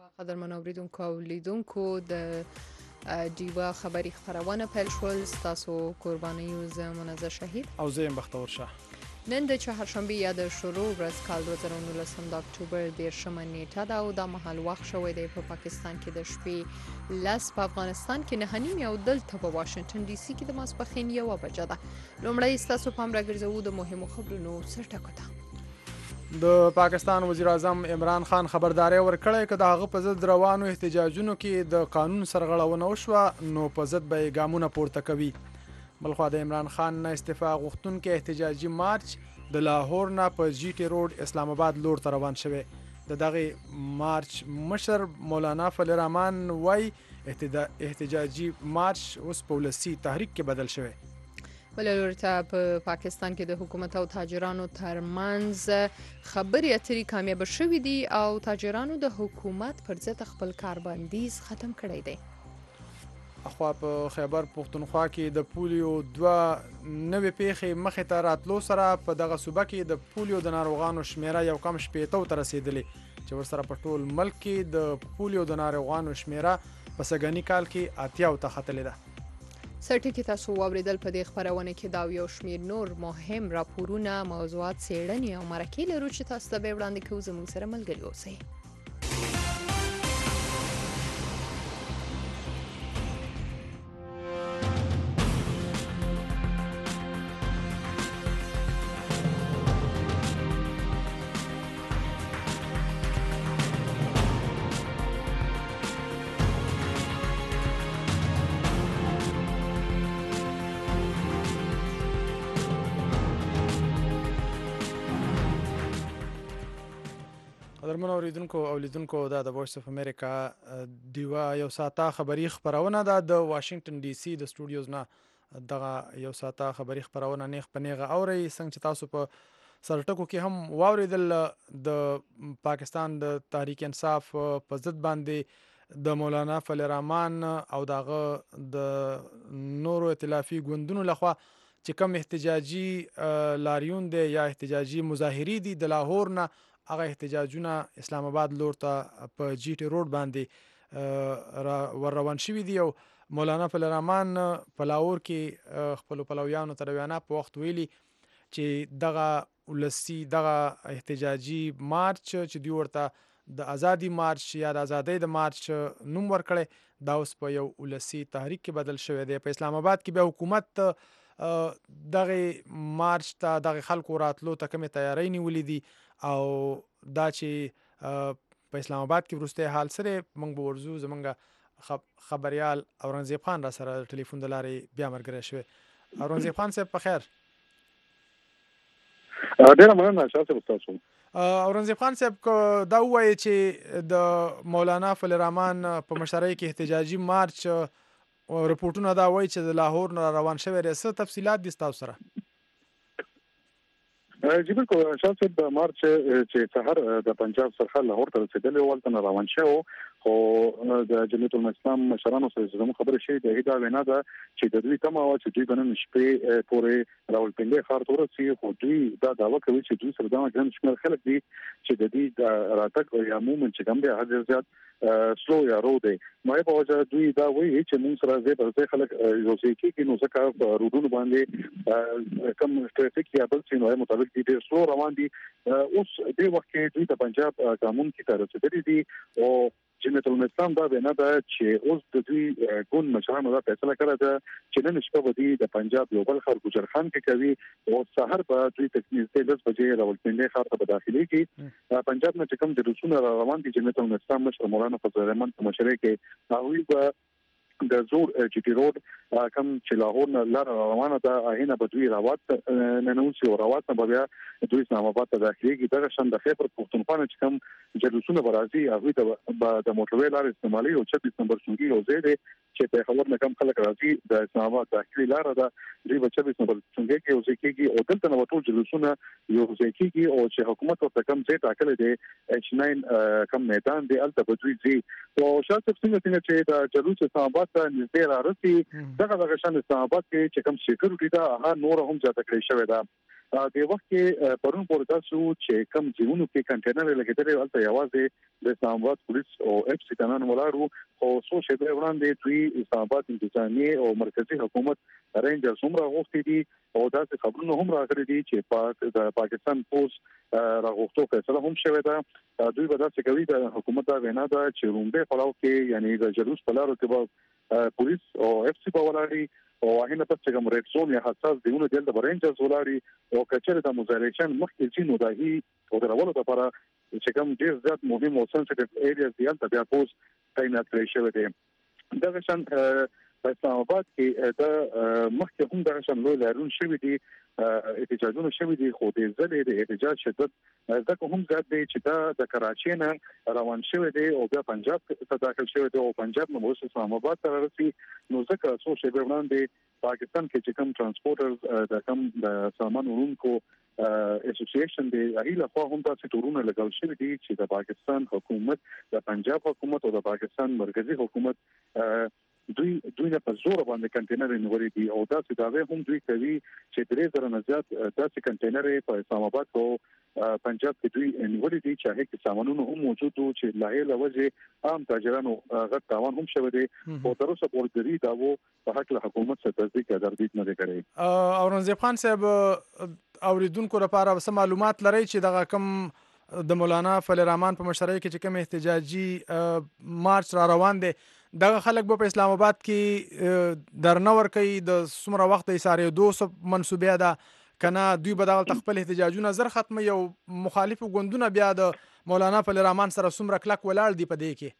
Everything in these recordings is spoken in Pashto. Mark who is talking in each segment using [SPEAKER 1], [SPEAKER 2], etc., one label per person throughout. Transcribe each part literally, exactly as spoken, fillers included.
[SPEAKER 1] قدرمن اوریدونکو او لیدونکو د ډیوا خبری خبرونه پیل شول. ستاسو قرباني یو منزه شهید
[SPEAKER 2] او زه یم بختور شه.
[SPEAKER 1] نن د چهارشنبه یا د شروع ورځ کال دوه زره و نولس د اکتوبر دیرشمه نیټه ده او د مهال وخت شوی دی په پاکستان کې د شپې لس، په افغانستان کې نهه نیم او دلته په واشنگټن ډي سي کې د ماسپښین یوه بجه ده. لومړی ستاسو پام راګرځوو د مهمو خبرونو سرټکو ته.
[SPEAKER 2] د پاکستان وزیر اعظم عمران خان خبرداري ورکړې چې د هغه په ضد روانو احتجاجونو کې د قانون سرغړونه وشوه نو په ضد به ګامونه پورته کوي. بلخوا د عمران خان نه استعفا غوښتونکي احتجاجي مارچ د لاهور نه په جی ټي روډ اسلام آباد لور ته روان شوی. د دغه مارچ مشر مولانا فضل الرحمن وای احتجاجي مارچ اوس په ولسي تحریک کې بدل شوی.
[SPEAKER 1] بل لوري ته په پاکستان کې د حکومت او تاجرانو ترمنځ خبرې اترې کامیاب شوې دي او تاجرانو د حکومت پر ضد خپل کاربندیز ختم کړی دی.
[SPEAKER 2] اخوا په خیبر پښتونخوا کې د پولیو دوه نوې پیښې مخې ته راتلو سره په دغه صوبه کې د پولیو د ناروغانو شمیره یو کم شپېتو ته رسېدلې چې ورسره په ټول ملک کې د پولیو د ناروغانو شمیره په سږني کال کې اتیاو ته ختلې ده.
[SPEAKER 1] سرټکی تاسو واوریدل په دې خبرونه کې دا یو شمیر نور مهم راپورونه، موضوعات، څېړنې او مرکې لرو چې تاسو ته به وړاندې کوو. زموږ سره ملګري اوسئ.
[SPEAKER 2] قدرمن اوریدونکو او لیدونکو دا د وایس اف امریکا ډیوا یو ساعته خبری خبرونه ده د واشنگټن ډي سي د سټوډیوز نه دغه یو ساعته خبری خبرونه نیغ په نیغه اوري. څنګه چې تاسو په سرټکو کې هم واوریدل د پاکستان د تحریک انصاف په ضد باندې د مولانا فضل الرحمن او دغه د نورو ائتلافي ګوندونو لخوا چې کوم احتجاجي لاریون دی یا احتجاجي مظاهري دي د لاهور نه هغه احتجاجونه اسلام آباد لور ته په جی ټي روډ باندې ور روان شوي دي او مولانا فضل الرحمن په لاهور کې خپل پلویانو ته وینا په وخت ویلي چې دغه ولسی دغه احتجاجي مارچ چې دوی ورته د ازادي مارچ یا د ازادۍ د مارچ نوم ورکړي دا اوس په یو ولسی تحریک کې بدل شوی دی. په اسلام آباد کې به حکومت دغه مارچ ته دغه خلکو راتلو ته کومې تیاری نیولې دي او دا چې په اسلام آباد کې وروسته حال سره موږ به ورزو. زمونږ خبريال اورنګزیب خان را سره ټلیفون د لارې بیا مرګره شوی. اورنګزیب خان صاحب په خیر.
[SPEAKER 3] ډیره مننه شاسته تاسو.
[SPEAKER 2] اورنګزیب خان صاحب دا وایي چې د مولانا فضل الرحمن په مشرۍ کې احتجاجي مارچ رپورټونه دا وایي چې د لاهور نه روان شوی دی. څه تفصيلات دي تاسو سره؟
[SPEAKER 3] جی بالکل شاسته د مارچ چې سحر د پنجاب سرحد لاهور ته رسیدلی و ولته روان شو خو د جمعیت الاسلام مشرانو سره زموږ خبره شي د هدا وینا ده چې د دوی تمه او چې دوی بنن شپې پورې راولپنډي ښار ته ورسي خو دوی دا داوا کوي چې دوی سره دا ګران شمېر خلک دي چې د دې د راتګ او یا مومن چې کوم دی هغه زیات سلو یا رو دی نو په وجه دوی دا وایي چې موږ سره زه په خلک یو ځای کې نو ځکه روډونو باندې کم ټریفیک یا بل څه نو مطابق دي ډېر سلو روان دي. اوس دې وخت کې دوی د پنجاب قانون کې تر رسیدلي دي او جمعیت الاسلام دا وینا ده چې اوس د دوی ګوند مشرانو دا فیصله کړې ده چې نن شپه به د پنجاب یو بل خر ګجرخان کې کوي او سحر به دوی تکنیز ته دس بجې راولپنډي ښار ته داخلي کی پنجاب نه کوم د رسول روان دي جمعیت الاسلام مشر مولانا فضل الرحمن په مشرۍ کې هغوی به د زور جی ټي روډ کوم چې لاهور نه لار روانه ده هغه به دوی راوات نه نو سی راوات نه بیا دوی اسلام آباد ته داخليږي دغه شند د خیبر پښتونخوا چې کوم جلوسونه برازي هغه د موټروي لار استعمالي او چوبیس نمبر څنګه او زیاده چې په خبر نه کم خلک راځي د اسلام آباد داخلي لار ده دوی په چوبیس نمبر څنګه کې او ځکهږي او دلته نو ټول جلوسونه یو ځکهږي او چې حکومت ورته کم ځای ټاکل دي اچ ناین کم میدان دی الته به دوی ځي او شاته څنګه چې د جلوس اسلام آباد ته نږدې راځي دغه دغه شان اسلام آباد کې چې کوم سکیورټي دا هغه نور هم زیاته کړی شوی دا د وخت کې پرون پورې تاسو چې کم ځینو کې کنټینر لګیدل ولته یوازې د اسلام آباد پولیس او اف سی تنان ولارو او څو شپې وړاندې دوی اسلام آباد انتظامی او مرکزی حکومت رینجر څومره غوښتي دي او داسې خبرونه هم راغلي دي چې پاک د پاکستان پولیس راغوښتو فیصله هم شوې ده. دوی به داسې کوي د حکومت دا وینا ده چې رومبه پلاو کې یعنی د جلوس پلارو کې به پولیس او اف سی په ولاري او هغه پس چې کوم ریډ زون یا حساس دیونه دلته برینجرز ولاري او کچره د موزاریشن مخکې چې نو داهي او درولو لپاره چې کوم ډیر زیات مهم او سنسټیو ایریاز دي تل بیا پوز تعینات کړی شوی دی. دا شان په اسلام آباد کې د مخکې هم د شان لوی لارون شوی دي احتجاجونه شوی دي خو د ځلې د احتجاج شدت ځکه هم زیات دی چې دا د کراچۍ نه روان شوی دی او بیا پنجاب ته داخل شوی دی او پنجاب نو اوس اسلام آباد ته راځي نو ځکه څو شی وړاندې پاکستان کې چې کوم ترانسپورټرز د کوم د سامان وړونکو اسوسییشن دی هغه خو هم تاسو تورونه لګول شوی دي چې د پاکستان حکومت د پنجاب حکومت او د پاکستان مرکزی حکومت دوی دوی په زور باندې کنټینر نیولې دي او دا څه دا هم دوی کوي چې درې زره نه زیات داسې کنټینر په اسلام آباد او پنجاب کې دوی نیولې دي چې هغه سامانونه هم موجود وو چې لاهي لوجه عام تاجرانو غټ تاوان هم شوی دی او تر اوسه پورې دوی دا وو په حق له حکومت څخه تصدیق تردید نه کوي.
[SPEAKER 2] اورنګزیب خان صاحب اوریدونکو لپاره څه معلومات لري چې دغه کم د مولانا فضل الرحمن په مشرۍ کې چې کوم احتجاجي مارچ را روان دي دغه خلک په اسلام آباد کې درنور کوي د څومره وخت ایثارې دوه منسوبه ده کنه دوی به دغه تخپل احتجاجونه زر ختمه یو مخالف ګوندونه بیا د مولانا فضل الرحمن سره څومره کلک ولاړ دي په دې کې؟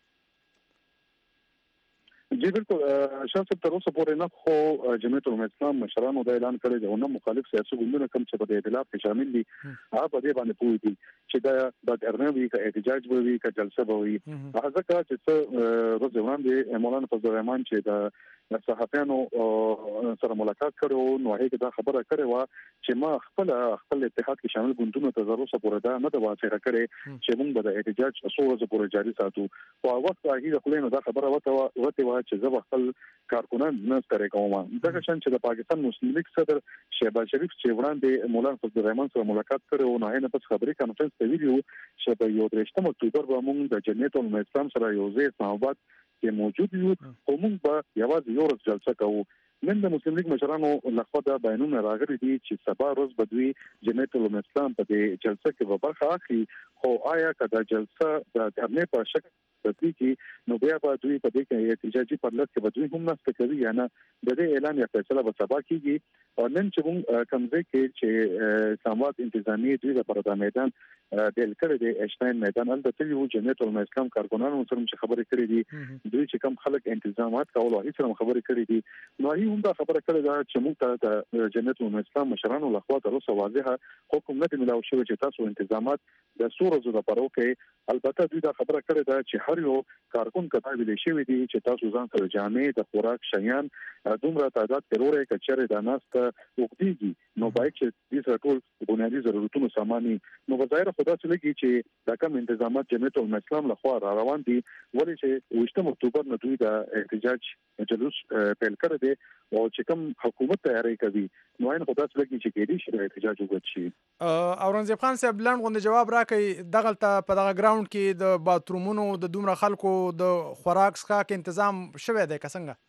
[SPEAKER 3] جی بالکل شاته تر اوسه پورې نه خو جمعیت الاسلام مشرانو دا اعلان کړی دی او نه مخالف سیاسي ګوندونه کوم چې په دې ائتلاف کې شامل دي هغه په دې باندې پوي دي چې دا د ارنوي کا احتجاج به وي کا جلسه به وي هغه ځکه چې روز وړاندې مولانا فضل الرحمن چې د صحافیانو سره ملاقات کړو نو هغه دا خبره کړې و چې ما خپل خپل اتحاد کې شامل ګوندونو ته ضرورت پورې دا نه د واچره کړې چې موږ به د احتجاج څو ورځې پورې جاري ساتو او وخت هغه خپل دا خبره وته وته چې زه خپل کارکونان نه ستاره کوم دا شان چې د پاکستان مسلم لیگ صدر شهباز شریف چې وړاندې مولانا فضل الرحمن سره ملاقات کړو نو هغه په خبري کانفرنس ته ویلو چې په یو درشتم اکتوبر به موږ د جمعیت الاسلام سره یو ځای اسلام آباد کې موجود یو او موږ به یوازې یو ورځ جلسه کوو. نن د مسلم لیگ مشرانو لخوا دا بیانونه راغلي دي چې سبا ورځ به دوی جمعیت الاسلام په دې جلسه کې به برخه اخلي خو آیا کدا جلسه د دمه په شکل تدوی کې نو بیا به دوی په دې کې احتجاجي پرلط کې به دوی هم نست کوي یا نه د دې اعلان یا فیصله به سبا کیږي او نن چې موږ کمزې کې چې سماوات انتظامی دوی لپاره د میدان د کړه د اشتاین میدان البته یو جمعیت الاسلام کارکونانو سره چې خبرې کړې دي دوی چې کم خلک انتظامات کول او هیڅ هم خبرې کړې دي نو هم دا خبره کړې ده چې موږ ته د جمعیت الاسلام مشرانو لخوا تر اوسه واضحه حکم نه دی ملاو شوی چې تاسو انتظامات د سورو زو لپاره وکړي البته دوی دا خبره کړې ده چې هر یو کارکون کتاب لیکل شوی دی چې تاسو ځان سره جامې د خوراک شیان دومره تعداد کروڑې کچره د ناست وګړي نو باید چې دې ټول بنیادی ضرورتونو سامانی نو بظاهر خدا څه لګي چې دا کوم انتظامات جمعیت الاسلام لخوا را روان دي ولې چې وشتم اکتوبر نه دوی د احتجاج جلوس پیل کړی دی او چې کوم حکومت تیاری کوي نو عین خدا څه لګي چې کېدی شي احتجاج وکړي.
[SPEAKER 2] اورنګزیب خان صاحب لاند غونډه جواب راکړي دغه په دغه ګراوند کې د باترومونو د دومره خلکو د خوراک څخه تنظیم شوی دی که څنګه؟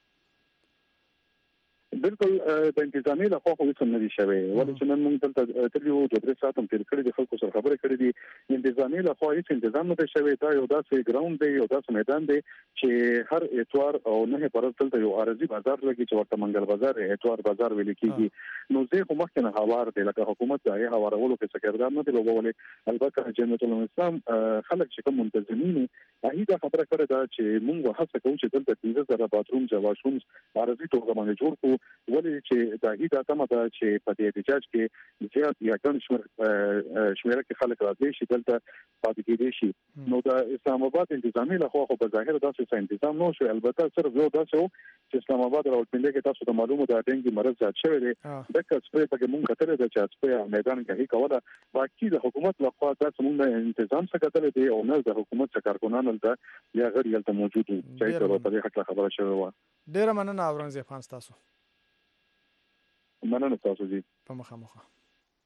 [SPEAKER 3] بالکل د انتظامی له خوا خو هیڅ نه دي شوی ولې چې نن موږ دلته تر یو دوه درې ساعت هم تیر کړی د خلکو سره خبرې کړې دي انتظامی له خوا هیڅ تنظیم نه دی شوی دا یو داسې ګراوند دی یو داسې میدان دی چې هر اتوار او نه پرځ دلته یو عارضی بازار لګي چې ورته منګل بازار اتوار بازار ویل کیږي نو زه خو مخکې نه هوار دی لکه حکومت دا یې هوارولو کې سکردار نه دی لوبولې البته جمعیت الاسلام خلک چې کوم منتظمین هغه دا خبره کړې ده چې موږ هڅه کوو چې دلته پنځه زره باتروم جواشوم عارضی توګه باندې جوړ کړو ولې چې دا هیڅ تمه ده چې په دې احتجاج کې زیات یا ګڼ شمېر شمېر کې خلک راځي چې دلته پاتې کېدي شي نو د اسلام آباد انتظامی له خوا خو په ظاهر داسې تنظیم نو شو البته صرف یو داسې چې اسلام آباد راوړل کې تاسو د معلومه د ډنګي مرض زیات شوی دی د کڅپې په موږ کتل د چاسپې میدان کې هی کوله باقي د حکومت له خوا تاسو موږ تنظیم څخه کتل دی او نه د حکومت څخه کارکونان د یا غیر یلته موجود چې په دې حق خبره شوی و.
[SPEAKER 2] ډیر مننه اورنګزیب خان تاسو.
[SPEAKER 3] مننه تاسو دي
[SPEAKER 2] په مخه مخه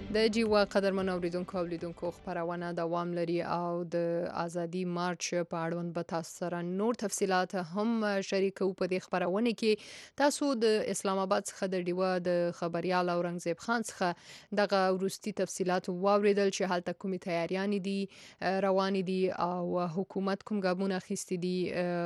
[SPEAKER 1] د جیوا قدرمن اوریدونکو اولیدونکو خبرونه دوام لري او د ازادي مارچ په اړوند به تاسو سره نور تفصيلات هم شریکو په دې خبرونه کې. تاسو د اسلام آباد څخه د ډیوا د خبريال اورنګزیب خان څخه دغه ورستي تفصيلات واوریدل چې حالت کومي تیاریان دي روان دي او حکومت کوم ګامونه اخیستي دي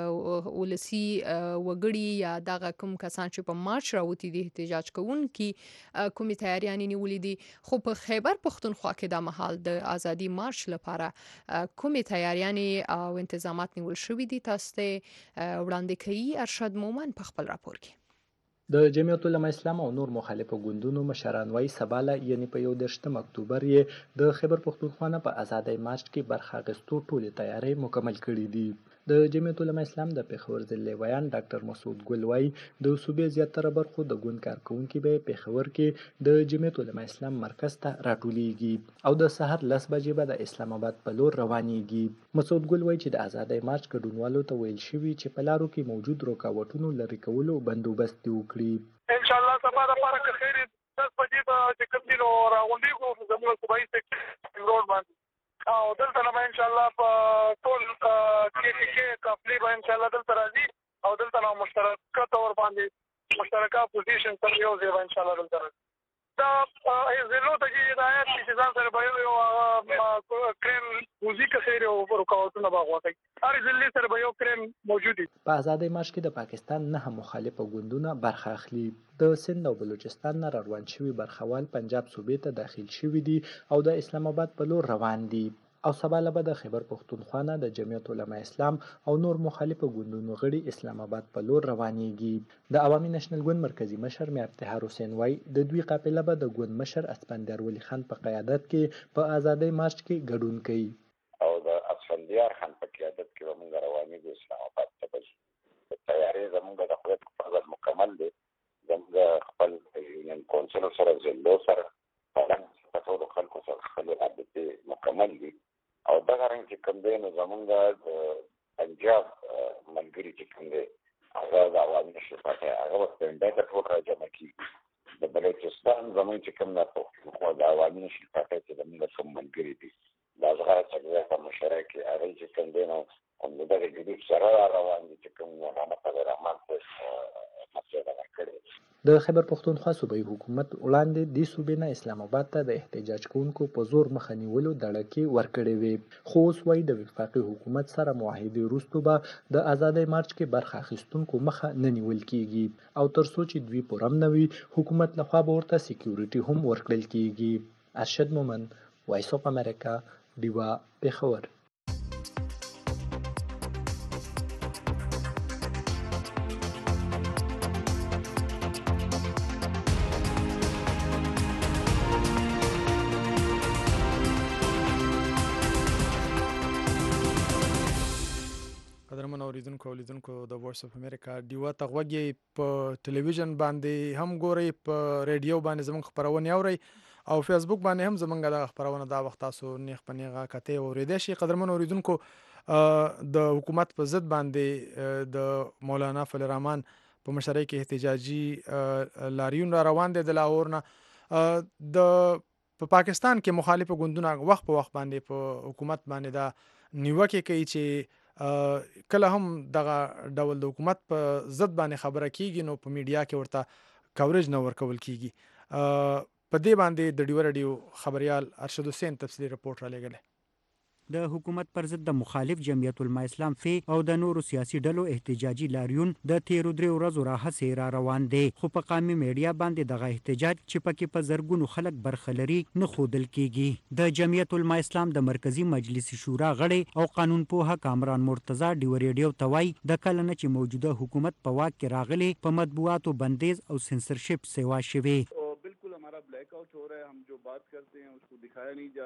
[SPEAKER 1] ولسی وګړي یا دغه کوم کسان چې په مارچ راوتی دي احتجاج کوونکي کومي تیاریان نیولې دي. خو په خیبر پختونخوا کې د مهال د ازادي مارچ لپاره کومې تیاریانې او انتظامات نیول شوي دي تاسو ته وړاندې کوي ارشد مومن په خپل راپور کې.
[SPEAKER 4] د جمعیت العلماء اسلام او نور مخالفو ګوندونو مشران وايي سباله یعنی په یو دشتم اکتوبر یې د خیبر پختونخوا نه په ازادي مارچ کې برخه اخیستو ټولې تیاری مکمل کړي دي. د جمعیت العلماء اسلام د پیښور ضلع ویان ډاکټر مسعود ګل وايي د صوبې زیاتره برخو د ګوند کارکونکو به پیښور کې د جمعیت العلماء اسلام مرکز ته راټولېږي او د سحر لس بجې به د اسلام آباد په لور روانېږي. مسعود ګل وايي چې د ازادي مارچ ګډونوالو ته ویل شوي چې په لارو کې موجود رکاوټونو لرې کولو بندوبست وکړي.
[SPEAKER 5] ان شاء الله سبا د پاره که خیر دس بجې به چې کوم دي نو راغونډېږو زموږ صوبایي سیکټر روډ باندې او دلته نه ان شاء الله په ټول کې کې کافلی به ان شاء الله دلته راځي او دلته نو مشترکه تور باندې مشترکه پوزیشن سره یو ځای ان شاء الله دلته راځي. دا زلو ته چې هدایت چې ځان سره به یو کریم موزیک خیر او رکاوټونه باغوي هر ځلې سره به یو کریم موجود دي.
[SPEAKER 4] په ازادي مارچ کې د پاکستان نه مخالفه ګوندونه برخه اخلي. د سند او بلوچستان نه روان شوي برخوال پنجاب صوبې ته داخل شوي دي او د اسلام آباد په لور روان دي او سبا له به د خیبر پختونخوا نه د جمعیت العلماء اسلام او نور مخالفه ګوندونو غړي اسلام آباد په لور روانېږي. د عوامي نېشنل ګوند مرکزی مشر میر افتخار حسین وايي د دوی قافله به د ګوند مشر اسپندیار ولی خان په قیادت کې په ازادي مارچ کې ګډون کوي
[SPEAKER 6] او د اسپندیار خان په قیادت کې به موږ روانېږو اسلام آباد ته. به تیاری زموږ د خپل خپل مکمل دي. زموږ خپل یونین کونسل سره زلو سره په ټولو خلکو سره خپل رابطې مکمل دي او دغه رنګ چې کوم دی نو زموږ د پنجاب ملګري چې کوم دی هغه د عوامي نشر پارټۍ هغه به پنډه ته ټول راجمع کېږي. د بلوچستان زموږ چې کوم نه د عوامي نشر پارټۍ چې زموږ کوم ملګري دي د ازغره څګزی په مشره کې هغه چې کوم دی نو هم دغه جدید سره روان دي چې کوم مولانا فضل الرحمن په مسله کړې.
[SPEAKER 4] د خیبر پختونخوا صوبایي حکومت وړاندې د صوبې نه اسلام آباد ته د احتجاج کوونکو په زور مخه نیولو دړکې ورکړې وې خو اوس وايي د وفاقي حکومت سره معاهدې وروسته به د ازادي مارچ کې برخه اخیستونکو مخه نه نیول کیږي او تر څو چې دوی پرم نه وي حکومت لخوا به ورته سکیورټي هم ورکړل کیږي. ارشد مومن وایس اف امریکا ډیوا پیښور.
[SPEAKER 2] اوریدونکو اولیدونکو د وایس اف امریکا ډیوا ته غوږی په ټلویزیون باندې هم ګوري په ریډیو باندې زموږ خبرونه اوري او فیسبوک باندې هم زموږ د خبرونه دا وخت تاسو نیغ پنیغه کته اوریدئ شي. قدرمن اوریدونکو د حکومت په ضد باندې د مولانا فضل الرحمن په مشرۍ کې احتجاجي لاریون را روان دي د لاهور نه. د په پاکستان کې مخالف ګوندونه وخت په وخت باندې په حکومت باندې دا نیوکه کوي چې کله هم دغه ډول د حکومت په ضد باندې خبره کیږي نو په میډیا کې ورته کوریج نه ورکول کیږي. په دې باندې د ډیو رادیو خبريال ارشد حسین تفصیلی رپورټ را لګل.
[SPEAKER 7] د حکومت پر ضد د مخالف جمعیت العلماء اسلام فی او د نورو سیاسي ډلو احتجاجي لاریون د تیرو درې ورځو راهڅې را روان دي خو په قامي میډیا باندې دغه احتجاج چې پکې په زرګونو خلک برخه لري نه ښودل کیږي. د جمعیت العلماء اسلام د مرکزی مجلس شورا غړی او قانون پوها کامران مرتضی ډیو ریډیو توای د کله نه چې موجوده حکومت په واک کې راغلي په مطبوعاتو بندیز او سنسرشپ سیوا شوي.
[SPEAKER 8] बिल्कुल हमारा ब्लैकआउट हो रहा है. हम जो बात करते हैं उसको दिखाया नहीं जाता.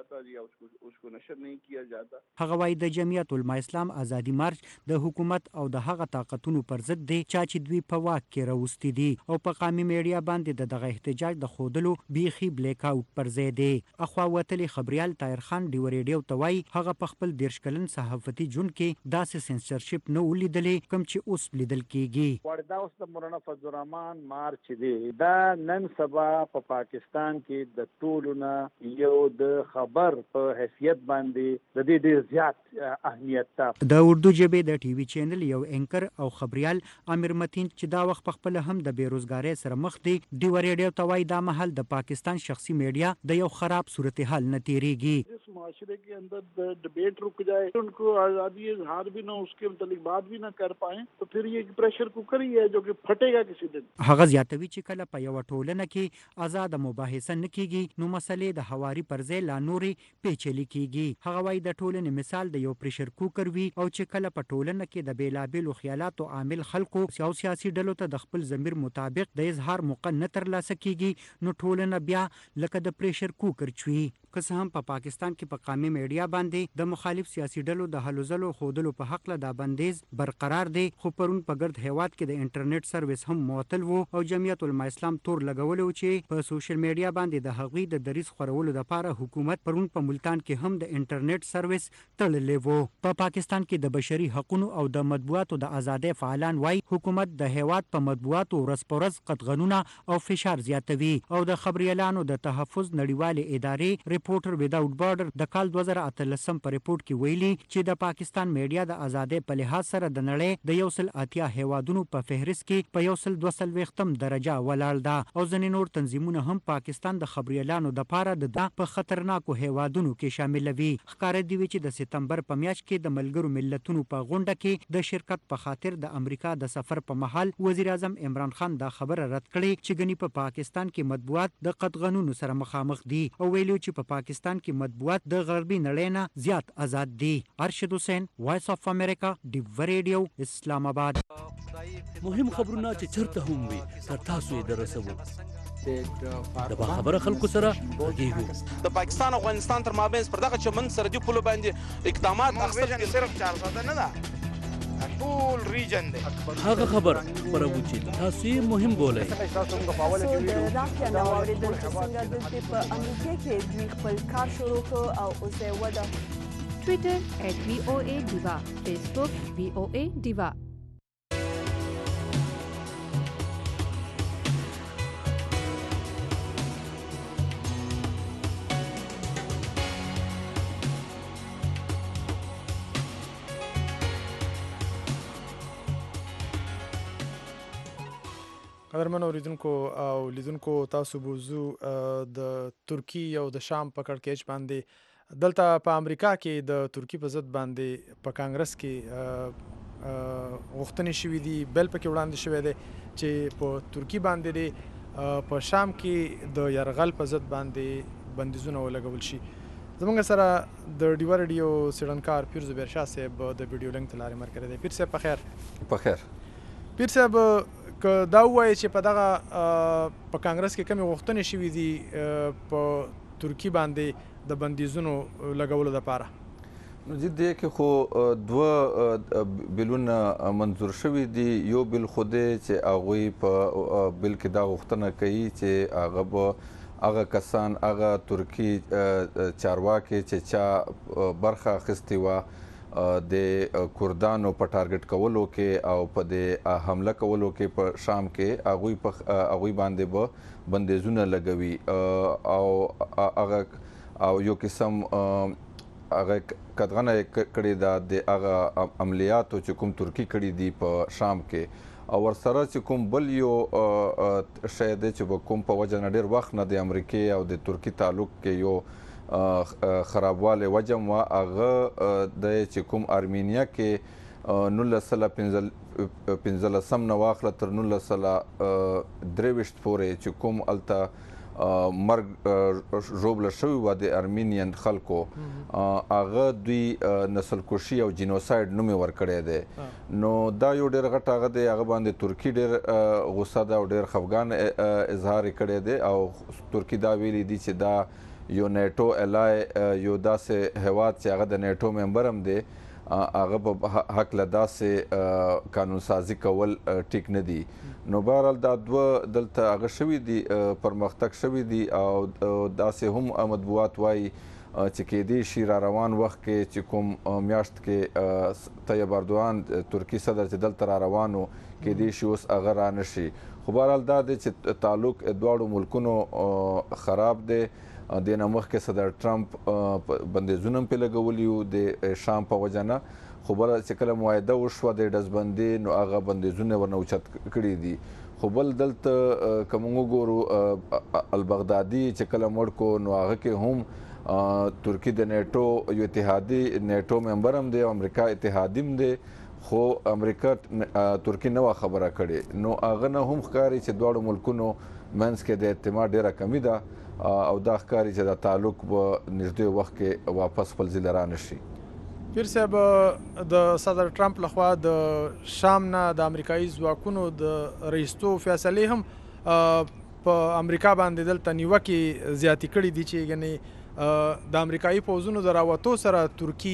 [SPEAKER 8] जाता या उसको उसको नशर नहीं किया जाता.
[SPEAKER 7] هغه وايي د جمعیت العلماء اسلام ازادي مارچ د حکومت او د هغه طاقتونو پر ضد دی چې دوی په واک کې راوستي دي او په قامي میډیا باندې د دغه احتجاج د خودلو بیخي بلیک اوټ پر ځای دی. اخوا وتلی خبريال طاهر خان دی ریډیو ته وایي هغه په خپل دیرش کلن صحافتي جون کې داسې سنسرشپ نه ولیدلې کوم چې اوس لیدل کیږي.
[SPEAKER 8] وردا اوس د مولانا فضل الرحمن مارچ دی دا نن سبا په پاکستان کې د ټولو نه یو د خبر په حیثیت باندې د دې ډیر زیات اهمیت ده.
[SPEAKER 7] د اردو ژبې د ټي وي چینل یو انکر او خبريال امیر متین چې دا وخت په خپل هم د بیروزګاری سره مخ دی دی ریډیو ته وایي دا محل د پاکستان شخصي میډیا د یو خراب صورتحال نه تیریږي.
[SPEAKER 8] اس معاشرے کے اندر ڈبیٹ رک جائے ان کو آزادی اظہار بھی نہ اس کے متعلق بات بھی نہ کر پائیں تو پھر یہ پریشر کوکر ہی ہے جو کہ پھٹے گا کسی دن.
[SPEAKER 7] هغه زیاتوي چې کله په یو ټولنه کې آزاد مباحثه نه کیږي نو مسلې د حواري پر ځای لا نورې پیچلې کیږي. هغه وايي د ټولنې مثال د یو پریشر کوکر وي او چې کله په ټولنه کې د بیلابیلو خیالاتو عامل خلکو او سیاسي ډلو ته د خپل ضمیر مطابق د اظهار موقع نه ترلاسه کیږي نو ټولنه بیا لکه د پریشر کوکر چوي. که څه هم په پا پاکستان کې په قامي میډیا باندې د مخالف سیاسي ډلو د هلو ځلو خودلو په حق له دا بندیز برقرار دی خو پرون په ګرد هیواد کې د انټرنیټ سرویس هم معطل وو او جمعیت العلماء اسلام تور لګولو چې په سوشل میډیا باندې د هغوی د دریس خورولو لپاره حکومت پرون په ملتان کې هم د انټرنیټ سرویس تړلی وو. په پا پاکستان کې د بشري حقوقو او د مطبوعاتو د ازادۍ فعالان وایي حکومت د هیواد په مطبوعاتو ورځ په ورځ قطغنونه او فشار زیاتوي او د خبريالانو د تحفظ نړیوالې ادارې ریپورټر وداوټ بارډر د کال دوه زره اتلسم په ریپورت کې ویلي چې د پاکستان میډیا د ازادۍ په لحاظ سره د نړۍ د یو سل اتیا هیوادونو په فهرست کې په یو سل دوه څلوېښتم درجه ولاړ ده او ځینې نور تنظیمونه هم پاکستان د خبريالانو د پاره د په خطرناکو هیوادونو کې شاملوي. ښکاره دی چې د سپتمبر په میاشت کې د ملګرو ملتونو په غونډه کې د شرکت په خاطر د امریکا د سفر په مهال وزیر اعظم عمران خان دا خبره رد کړې چې ګنې په پاکستان کې مطبوعات د قطغنونو سره مخامخ دي او ویلو چې په پاکستان کې مطبوعات د غربي نړۍ نه زیات آزاد دي. ارشد حسین وایس اف امریکا ډیو ریډیو اسلام آباد.
[SPEAKER 9] مهم خبرونه چې چرته هم وي تر تاسو یې درسوو د باخبره خلکو سره غږیږو.
[SPEAKER 10] د پاکستان او افغانستان تر مابین پر دغه چمن سرحدي پولو باندې اقدامات اخیستل صرف چار ساده نه ده ټول ریجن دی
[SPEAKER 9] هغه خبر خبرو چې تاسو یې مهم بولئ.
[SPEAKER 11] د رافیا نو اوریدل چې څنګه د په امریکا کې دوی خپل کار شروع کړ او اوس یې وده.
[SPEAKER 1] ټویټر ایٹ وی او ای ډیوا، فیسبوک وی او ای ډیوا.
[SPEAKER 2] قدرمن اوریدونکو او لیدونکو تاسو بوزو د ترکی او د شام په کړکېچ باندې دلته په امریکا کې د ترکی په ضد باندې په کانګرس کې غوښتنې شوې دي بل پکې وړاندې شوی دی چې په ترکی باندې دی په شام کې د یرغل په ضد باندې بندیزونه ولګول شي. زموږ سره د ډیوا ریډیو څېړنکار پیر زبیر شاه صاحب د ویډیو لینک ته لارې مرکړی دی. پیر صاحب په خیر.
[SPEAKER 12] په خیر.
[SPEAKER 2] پیر صاحب که دا ووایي چې په دغه په کانګرس کې کومې غوښتنې شوي دي په ترکي باندې د بندیزونو لګولو لپاره
[SPEAKER 12] نو جد دی کې خو دوه بلونه منظور شوي دي. یو بل خو دی چې هغوی په بل کې دا غوښتنه کوي چې هغه به هغه کسان هغه ترکي چارواکي چې چا برخه اخیستې وه د کردانو په ټارګټ کولو کې او په د حمله کولو کې په شام کې هغوی په هغوی باندې به بندیزونه لګوي او هغه او یو قسم هغه قدغنه کړې ده د هغه عملیاتو چې کوم ترکي کړي دي په شام کې او ورسره چې کوم بل یو شی دی چې به کوم په وجه نه ډېر وخت نه د امریکې او د ترکي تعلق کې یو خرابوالی وجم و هغه د چې کوم ارمینیا کې نولس سله پنځلسم نه واخله تر نولس سله درې ویشت پورې چې کوم هلته مرګ ژوبله شوي وه د ارمینین خلکو هغه دوی نسل کشي او جینوساید نوم یې ورکړی دی. نو دا یو ډېر غټ هغه دی هغه باندې ترکي ډېر غوسه ده او ډېر خفګان اظهار یې کړی دی او ترکي دا ویلي دي چې دا یو نیټو الای یو داسې هیواد چې هغه د نیټو ممبر هم دی هغه په حق له داسې قانون سازي کول ټیک نه دي. نو بهرحال دا دوه دلته هغه شوي دي پرمختګ شوي دي او داسې هم مطبوعات وایي چې کېدای شي را روان وخت کې چې کوم میاشت کې طیب اردوغان ترکي صدر چې دلته را روانو کېدای شي اوس هغه را نه شي. خو بهرحال دا دی چې تعلق دواړو ملکونو خراب دی. د نه مخکې صدر ټرمپ بندیزونه هم پرې لګولي وو د شام په وجه نه، خو بله چې کله معاهده وشوه د ډزبندۍ نو هغه بندیزونه ورنه اوچت کړي دي. خو بل دلته که موږ وګورو البغدادي چې کله مړ کو نو هغه کې هم ترکي د نیټو یو اتحادي نیټو ممبر هم دی او امریکا اتحادي هم دی، خو امریکا ترکي نه وه خبره کړې. نو هغه نه هم ښکاري چې دواړو ملکونو منځ کې د اعتماد ډېره کمی ده او دا ښکاري چې دا تعلق به نږدې وخت کې واپس خپل ځای را نه شي.
[SPEAKER 2] پیر صاحب، د صدر ټرمپ لخوا د شام نه د امریکایي ځواکونو د رایستو فیصلې هم په امریکا باندې دلته نیوکې زیاتې کړي دي چې یعنې د امریکایي پوځونو د راوتو سره ترکي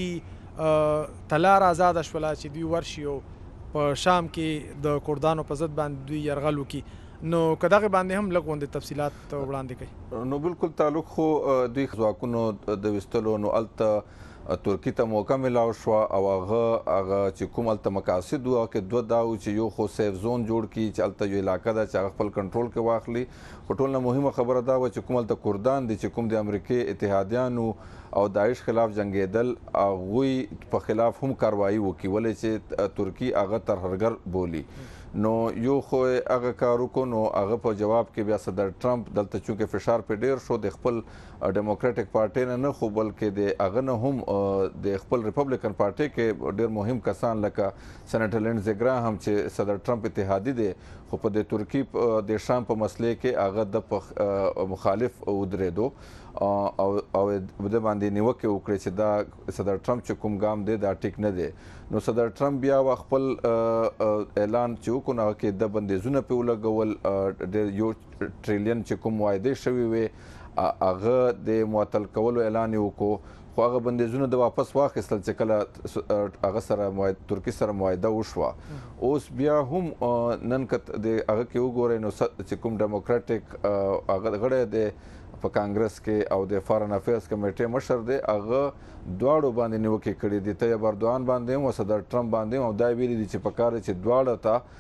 [SPEAKER 2] ته لار ازاده شوله چې دوی ورشي او په شام کې د کردانو په ضد باندې دوی یرغل وکړي. نو که دغه باندې هم لږ غوندې تفصیلات وړاندې کوي.
[SPEAKER 12] نو بالکل تعلق خو دوی ځواکونو د ویستلو نو هلته ترکي ته موقع میلاو شوه او هغه هغه چې کوم هلته مقاصد وو هغه کې دوه دا و چې یو خو سیف زون جوړ کړي چې هلته یو علاقه ده چې هغه خپل کنټرول کې واخلي. خو ټول نه مهمه خبره دا وه چې کوم هلته کردان دي چې کوم د امریکې اتحادیانو او داعش خلاف جنګېدل هغوی په خلاف هم کاروایي وکړي، ولې چې ترکي هغه ترهګر بولي. نو یو خو هغه کار وکړو نو هغه په جواب کې بیا صدر ټرمپ دلته چونکې فشار پې ډېر شو د خپل ډیموکراټک پارټۍ نه نه خو بلکې د هغه نه هم د خپل ریپبلیکن پارټۍ کې ډېر مهم کسان لکه سینیټر لینډزي ګراهام چې صدر ټرمپ اتحادي دی خو په د ترکي د شام په مسلې کې هغه د مخالف ودرېدو او او د باندې نیوکې وکړې چې دا صدر ټرمپ چې کوم ګام دی دا ټیک نه دی. نو صدر ټرمپ بیا خپل اعلان چې وکړو هغه کې د بندیزونه پرې ولګول، د یو ټریلیون چې کوم معاهدې شوي وې هغه د معطل کولو اعلان یې وکړو. خو هغه بندیزونه د واپس واخیستل چې کله هغه سره ترکي سره معاهده وشوه. اوس بیا هم نن که د هغه کې وګورئ نو چې کوم ډیموکراټک هغه غړی دی په کانګرس کې او د فارن افیرز کمیټې مشر دی هغه دواړو باندې نیوکې کړي دي، طیب اردوغان باندې هم او صدر ټرمپ باندې هم، او دا ویلي دي چې پکار چې دواړه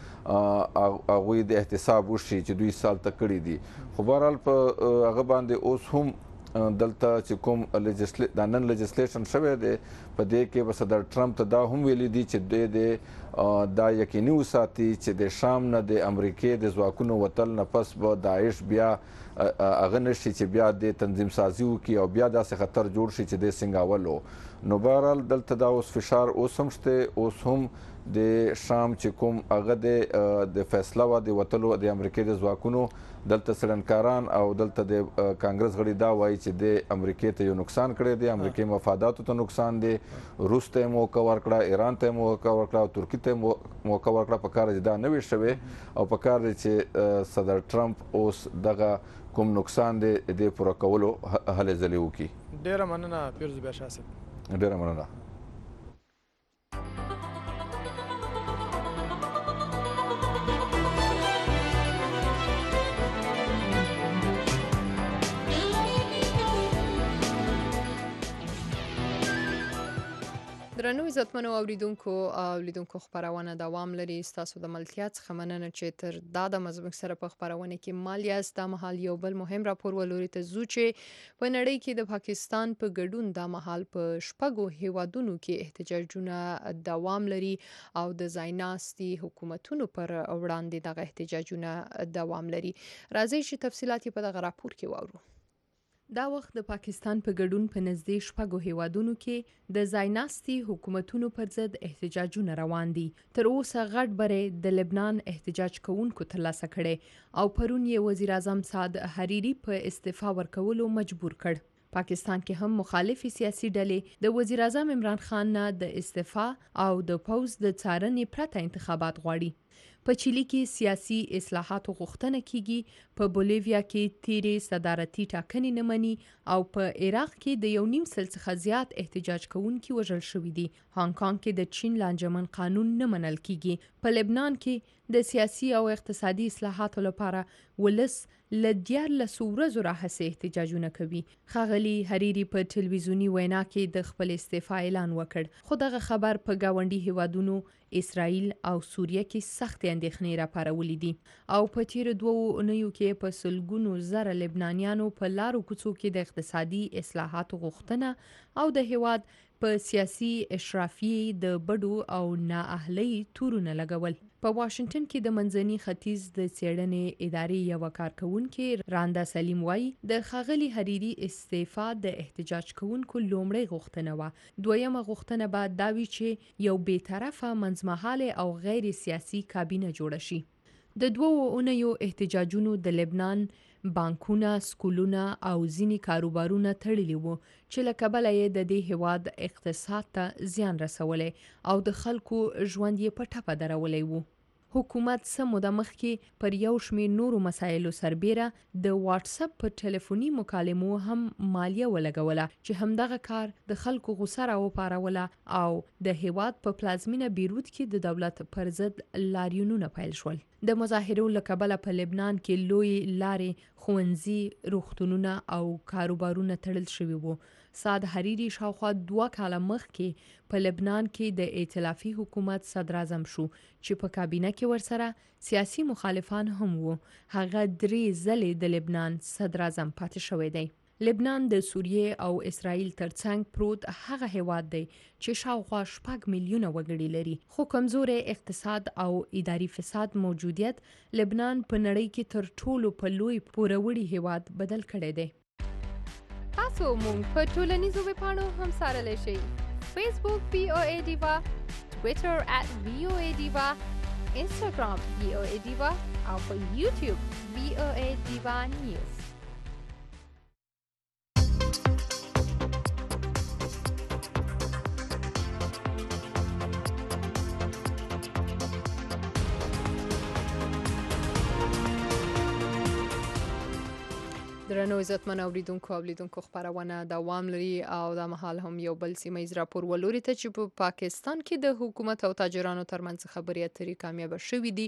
[SPEAKER 12] ته هغوی د احتساب وشي چې دوی سال ته کړي دي. خو بهرحال په هغه باندې اوس هم دلته چې کوم دا نن لیجسلیشن شوی دی په دې کې به صدر ټرمپ ته دا هم ویلي دي چې دوی د دا یقیني وساتي چې د شام نه د امریکې د ځواکونو وتل نه پس به داعش بیا هغه نشي چې بیا د تنظیم سازي وکړي او بیا داسې خطر جوړ شي چې د سنګاولو. نو بهرحال دلته دا اوس فشار اوس هم شته. اوس هم د شام چې کوم هغه د فیصله وه د وتلو د امریکې د ځواکونو دلته څېړنکاران او دلته د کانګرس غړي دا وایي چې د امریکې ته یو نقصان کړی دی، امریکې مفاداتو ته نقصان دی، روس ته یې موقع ورکړه، ایران ته یې موقع ورکړه او ترکي ته یې موقع ورکړه. په کار چې دا نه وي شوی او په کار دی چې صدر ټرمپ اوس دغه کوم نقصان دی د پوره کولو هلې ځلې وکړي.
[SPEAKER 2] ډېره مننه پیرز بیا شاه صاحب.
[SPEAKER 12] ډېره مننه.
[SPEAKER 1] درنو عزتمنو اوریدونکو او لیدونکو خبرونه دوام لري. ستاسو د ملتیا څخه مننه چې تر دا د مزمک سره په خبرونه کې مال یاست. د مهال یو بل مهم راپور ولوري ته زو چې په نړۍ کې د پاکستان په ګډون د مهال په شپږو هیوادونو کې احتجاجونه دوام لري او د ځایناستي حکومتونو پر وړاندې دغه احتجاجونه دوام لري. راځي چې تفصیلات په دغه راپور کې واورو. دا وخت د پاکستان په ګډون په نږدې شپږو هیوادونو کې د ځایناستي حکومتونو پر ضد احتجاجونه روان دي. تر اوسه غټ بری د لبنان احتجاج کوونکو ترلاسه کړي او پرون یې وزیر اعظم سعد حریری په استعفا ورکولو مجبور کړ. پاکستان کې هم مخالفي سیاسي ډلې د وزیر اعظم عمران خان نه د استعفا او د پوز د څارنې پرته انتخابات غواړي. په چیلي کې سیاسي اصلاحاتو غوښتنه کیږي، په بولیویا کې تیرې صدارتي ټاکنې نه مني او په عراق کې د یو نیم سل څخه زیات احتجاج کوونکي وژل شوي دي. هانګ کانګ کې د چین لانجمن قانون نه منل کیږي. په لبنان کې د سیاسي او اقتصادي اصلاحاتو لپاره ولس له دیارلسو ورځو راهیسې احتجاجونه کوي. ښاغلي حریري په ټلویزیوني وینا کې د خپل استعفا اعلان وکړ، خو دغه خبر په ګاونډي هیوادونو اسرائیل او سوریه کې سخت اندېښنې راپارولې دي او په تیرو دوو اونیو کې په سلګونو زره لبنانیانو په لارو کوڅو کې د اقتصادي اصلاحاتو غوښتنه او د هیواد په سیاسي اشرافیې د بډو او نااهلۍ تورونه لګول. په واشنگټن کې د منځني ختیځ د څېړنې ادارې یو کارکونکي راندا سلیم وایي د ښاغلي حریري استعفا د احتجاج کوونکو لومړۍ غوښتنه وه. دویمه غوښتنه به دا وي چې یو بی‌طرفه منځمهاله او غیر سیاسي کابینه جوړه شي. د دوو اونیو احتجاجونو د لبنان بانکونه، سکولونه او ځینې کاروبارونه تړلي وو چې له کبله یې د دې هیواد اقتصاد ته زیان رسولی او د خلکو ژوند یې په ټپه درولی وو. حکومت څه موده مخکې پر یو شمېر نورو مسایلو سربیره د واتس اپ په ټلیفوني مکالمو هم مالیه ولګوله چې همدغه کار د خلکو غوسه راوپاروله او د هیواد په پلازمینه بیروت کې د دولت پر ضد لاریونونه پیل شول. د مظاهرو له کبله په لبنان کې لوی لارې، ښوونځي، روغتونونه او کاروبارونه تړل شوي وو. سعد حریري شاوخوا دوه کاله مخکې په لبنان کې د ائتلافي حکومت صدراعظم شو چې په کابینه کې ورسره سیاسي مخالفان هم وو. هغه درې ځلې د لبنان صدراعظم پاتې شوی دی. لبنان د سوریې او اسرائیل ترڅنګ پروت هغه هیواد دی چې شاوخوا شپږ میلیونه وګړي لري، خو کمزوري اقتصاد او اداري فساد موجودیت لبنان په نړۍ کې تر ټولو په لوی پوروړي هیواد بدل کړی دی.
[SPEAKER 13] تاسو مونږ په ټولنیزو ویبپاڼو هم څارلی شئ. فیسبوک وی او ای ډیوا، ټویټر ات وی او ای ډیوا، انسټاګرام وی او ای ډیوا او په یوټیوب وی او ای ډیوا نیوز.
[SPEAKER 1] درنو عزتمن اوریدونکو او لیدونکو خبرونه دوام لري او د مهال هم یو بل سیمه ییز راپور ولوري ته چې په پا پاکستان کې د حکومت او تاجرانو ترمنځ خبرې اترې کامیاب شوې دي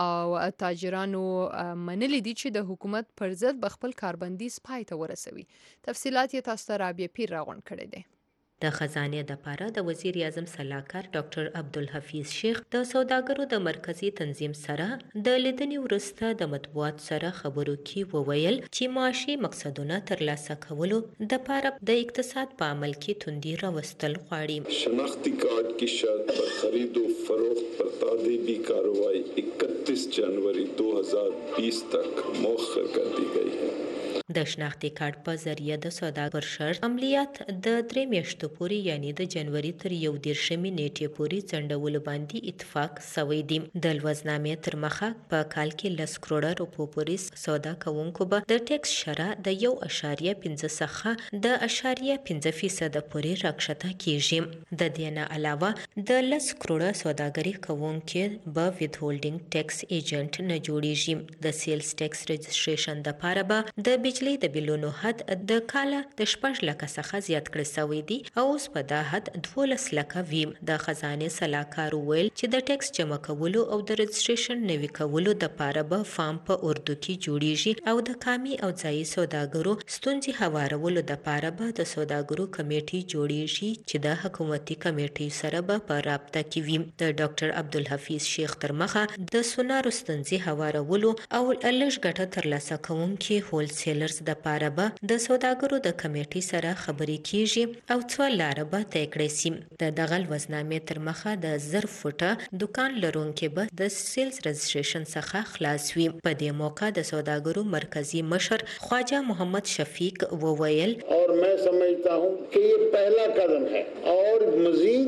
[SPEAKER 1] او تاجرانو منلي دي چې د حکومت پر ضد به خپل کاربندیز پای ته ورسوي. تفصیلات یې تاسو ته رابعه پیر راغونډ کړی دی.
[SPEAKER 14] د خزانه د پاره د وزیر اعظم سلاکار ډاکټر عبدالحفیظ شیخ د سوداګرو د مرکزی تنظیم سره د لیدنې وروسته د مطبوعات سره خبرو کې وویل چې معاشي مقصدونه ترلاسه کولو د پاره د اقتصاد په عمل کې توندي راوستل غواړي.
[SPEAKER 15] شناختی کارت کی شرط پر خرید و فروخت پر تادیبی کارروائی اکتیس جنوری دو هزار بیس تک مؤخر کر دی گئی ہے.
[SPEAKER 14] د شناختی کارت په ذریعہ د سوداګر پر شرط عملیات د درې میاشتو پورې یعنی د جنوري تر یو دیرشمې نیټې پورې ځنډولو باندې اتفاق شوی دی. د لوزنامې تر مخه په کال کې لس کروڑه روپو پورې سودا کوونکو به د ټیکس شرح د یو اشاریه پنځه څخه د اشاریه پنځه فیصد پورې راکښته کیږي. د دې نه علاوه د لس کروڑه سوداګري کوونکو به وید هولډینګ ټیکس ایجنټ نه جوړیږي. د سیلز ټیکس رجسټریشن د پاره به د بجلی د بیلونو حد د کاله د شپږ لکه څخه زیات کړی شوی دی او اوس په دا حد دولس لکه وي. د خزانه سلاکار ویل چې د ټیکس جمع کولو او د رجسټریشن نوي کولو د پاره به فارم په اردو کې جوړیږي او د کامي او ځایي سوداګرو ستونزې هوارولو د پاره به د سوداګرو کمیټي جوړیږي چې د حکومتي کمیټي سره به په رابطه کې وي. د ډاکټر عبدالحفیظ شیخ تر مخه د سونارو ستونزې هوارولو او لږ ګټه ترلاسه کوونکي هول سیلر د پاره به د سوداګرو د کمیټې سره خبرې کیږي او څو لاره به طی کړی شي. د دغه وزنامې تر مخه د زر فوټه دکان لرونکي به د سیلز رجسټریشن څخه خلاص وي. په دې موقع د سوداګرو مرکزی مشر خواجه محمد شفیق وویل
[SPEAKER 16] اور میں سمجھتا ہوں کہ یہ پہلا قدم ہے اور مزید اگر کوئی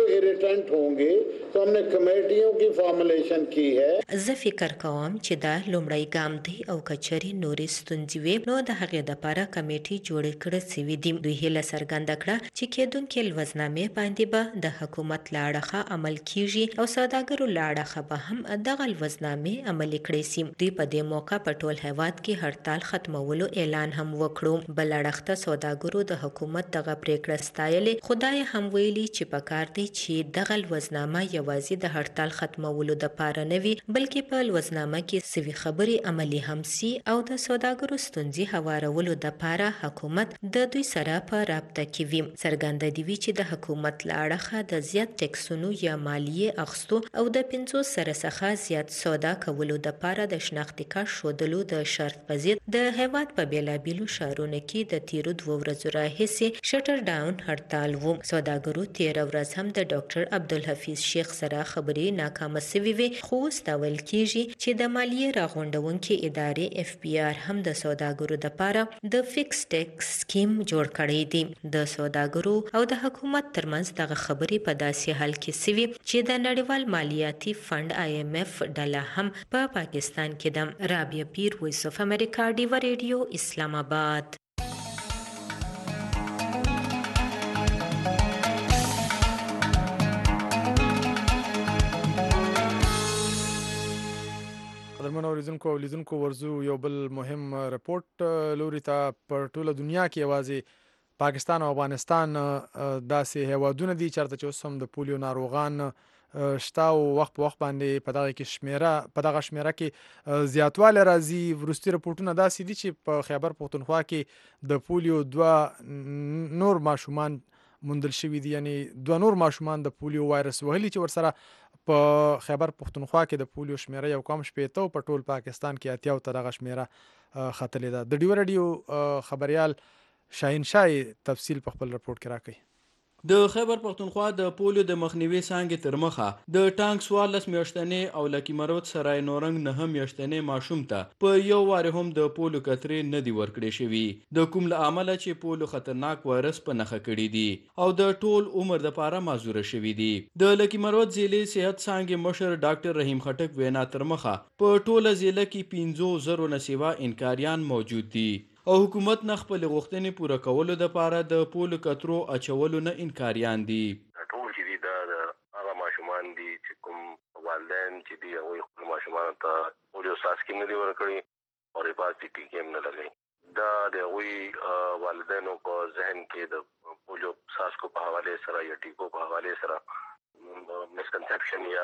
[SPEAKER 16] इरिटेंट होंगे तो हमने कमेटियों की फॉर्मुलेशन की है.
[SPEAKER 14] زه فکر کوم چې دا لومړی ګام دی او کچري نورې ستونزې وي نو د هغې دپاره کمیټې جوړې کړې سوي دي. دوی هیله څرګنده کړه چې کېدونکې لوزنامې باندې به د حکومت له اړخه عمل کیږي او سوداګرو له اړخه به هم دغه لوزنامې عملي کړې سي. دوی په دې موقع په ټول هیواد کې هړتال ختمولو اعلان هم وکړو. بل اړخ ته سوداګرو د حکومت دغه پریکړه ستایلې، خدای هم ویلي چې پکار دی چې دغه لوزنامه یوازې د هړتال ختمولو دپاره نه وي بلکې په لوزنامه کې سوي خبرې عملي هم سي او د سوداګرو ستونزې هوارولو دپاره حکومت د دوی سره په رابطه کې وي. څرګنده دي وي چې د حکومت له اړخه د زیات ټکسونو یا مالیې اخیستو او د پنځوس سره څخه زیات سودا کولو دپاره د شناختي کارت ښودلو د شرط په ضد د هیواد په بېلابېلو ښارونو کې د تیرو دوو ورځو راهیسې شټر ډاون هړتال و. سوداګرو تېره ورځ هم د ډاکټر عبدالحفیظ شیخ سره خبرې ناکامه سوي وې، خو اوس دا ویل کېږي چې د مالیې راغونډونکې ادارې اف پی آر هم د سوداګرو دپاره د فکس ټیکس سکیم جوړ کړی دی. د سوداګرو او د حکومت ترمنځ دغه خبرې په داسې حال کې سوي چې د نړیوال مالیاتي فنډ آی ایم اف ډله هم په پا پاکستان کې ده. رابعه پیر، وایس اف امریکا، ډیوا ریډیو، اسلام آباد.
[SPEAKER 2] قدرمن اوریدونکو او لیدونکو ورزو یو بل مهم رپورټ لوري ته. پر ټوله دنیا کې یوازې پاکستان او افغانستان داسې هیوادونه دي چېرته چې اوس هم د پولیو ناروغان شته او وخت په وخت باندې په دغه کې شمیره په دغه شمیره کې زیاتوالی راځي. وروستي رپورټونه داسې دي چې په خیبر پښتونخوا کې د پولیو دوه نور ماشومان موندل شوي دي، یعنی دوه نور ماشومان د پولیو وایرس وهلي چې ورسره په خیبر پښتونخوا کې د پولیو شمیره یو کم شپېته او په ټول پاکستان کې اتیاو ته دغه شمیره ختلې ده. د ډیو راډیو خبریال شاهین شاه تفصیل په خپل رپورټ کې راکوي.
[SPEAKER 17] د خیبر پښتونخوا د پولیو د مخنیوي څانګې تر مخه د ټانک څوارلس میاشتنې او لکي مرود سرای نورنګ نهه میاشتنې ماشوم ته په یو وارې هم د پولیو قطرې نه دي ورکړې شوي، د کوم له امله چې پولیو خطرناک وایرس په نښه کړي دي او د ټول عمر دپاره معذوره شوي دي. د لکي مرود ضلعې صحت څانګې مشر ډاکټر رحیم خټک وینا تر مخه په ټوله ضلع کې پنځو زرو نه سیوا انکاریان موجود دي او حکومت نه خپل غوښتنې پوره کولو دپاره د پولیو قطرو اچولو نه انکاریان دي.
[SPEAKER 18] ټول چې دي دا هغه ماشومان دي چې کوم والدین چې دي هغوی خپلو ماشومانو ته پولیو څاڅکي نه دي ورکړي او حفاظتي ټیکې هم نه لګوي. دا د هغوی والدینو په ذهن کې د پولیو څاڅکو په حوالې سره یا ټیکو په حوالې سره مسکنسپشن یا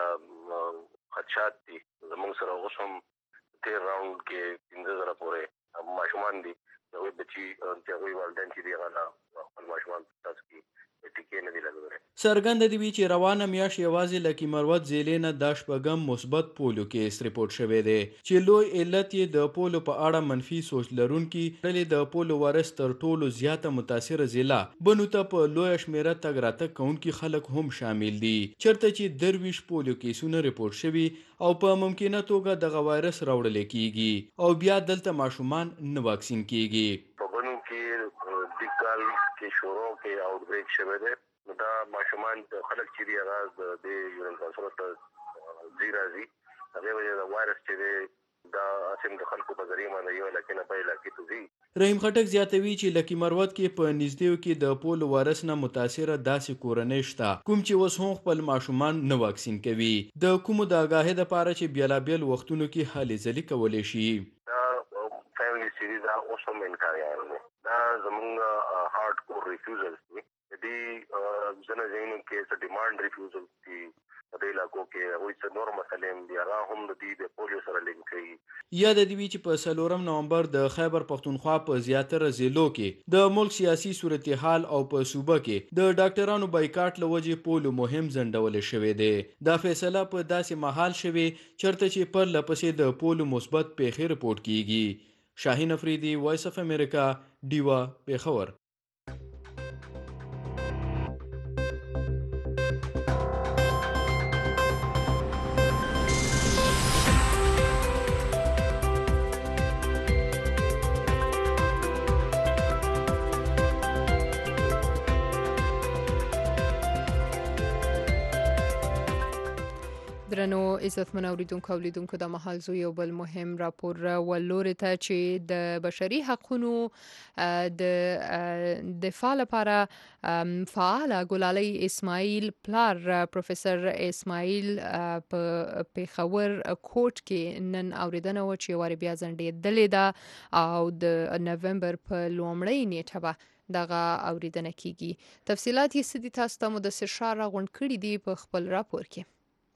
[SPEAKER 18] خدشات دي. زموږ سره اوس هم تېر راوند کې پنځه زره پورې ماشومان دي هغوی بچي چې هغوی والدین چې دي هغه خپل ماشومان څاڅکي ټیکې نه دي لګولی.
[SPEAKER 17] څرګنده دي وي چې روانه میاشت یوازې لکي مروت ضلعې نه دا شپږم مثبت پولیو کیس ریپورټ شوی دی چې لوی علت یې د پولیو په اړه منفي سوچ لرونکي ډلې د پولیو وایرس تر ټولو زیاته متاثره ضلع بنو ته په لویه شمېره تګ راتګ کوونکي خلک هم شامل دي، چېرته چې درویشت پولیو کیسونه ریپورټ شوي او په ممکنه توګه دغه وایرس راوړلی کیږي او بیا دلته ماشومان نه واکسین کیږي.
[SPEAKER 18] په بنو کې دې کال کې شروع کې آوټ بریک شوی دی. دا ماشومان خلک چې دي هغه د دې یورین کانسر ته ځي راځي، هغې وجې د وایرس چې دی دا اسیم د خلکو په ذریعه باندې یو علاقې نه بل علاقې ته ځي.
[SPEAKER 17] رحیم خټک زیاتوي چې لکي مروت کې په نږدېو کې د پولیو وایرس نه متاثره داسې کورنۍ شته کوم چې اوس هم خپل ماشومان نه واکسین کوي، د کومو د آګاهۍ دپاره چې بېلابېل وختونو کې هلې ځلې کولی شي.
[SPEAKER 18] دا فیملی سیریز اوس هم انکاریان دي، دا زموږ هارډ کور ریفیوزلز دي. دې ځینو ځایونو کې څه ډیمانډ ریفیوزل دي، په دې علاقو کې هغوی څه نور مسلې هم دي، هغه هم د دې د پولیو سره لینک کوي.
[SPEAKER 17] یاده دې وي چې په څلورم نومبر د خیبر پښتونخوا په زیاتره ضلعو کې د ملک سیاسي صورتحال او په صوبه کې د ډاکټرانو بایکاټ له وجې پولیو مهم ځنډولی شوی دی. دا فیصله په داسې مهال شوې چېرته چې پرله پسې د پولیو مثبت پیښې رپورټ کیږي. شاهین افریدي، وایس اف امریکا، ډیوا، پېښور.
[SPEAKER 1] درنو عزتمن اوریدونکو او لیدونکو د مهال زو یو بل مهم راپور ولوري ته چې د بشري حقوقو د دفاع لپاره فعال ګلالي اسماعیل پلار پروفیسور اسماعیل په پیښور کوټ کې نن اوریدنه و چې واري بیا ځنډې دلې ده او د نومبر په لومړۍ نیټه به دغه اوریدنه کیږي. تفصيلات یې سدي تاسو ته مدثر شاه راغونډ کړي دي په خپل راپور کې.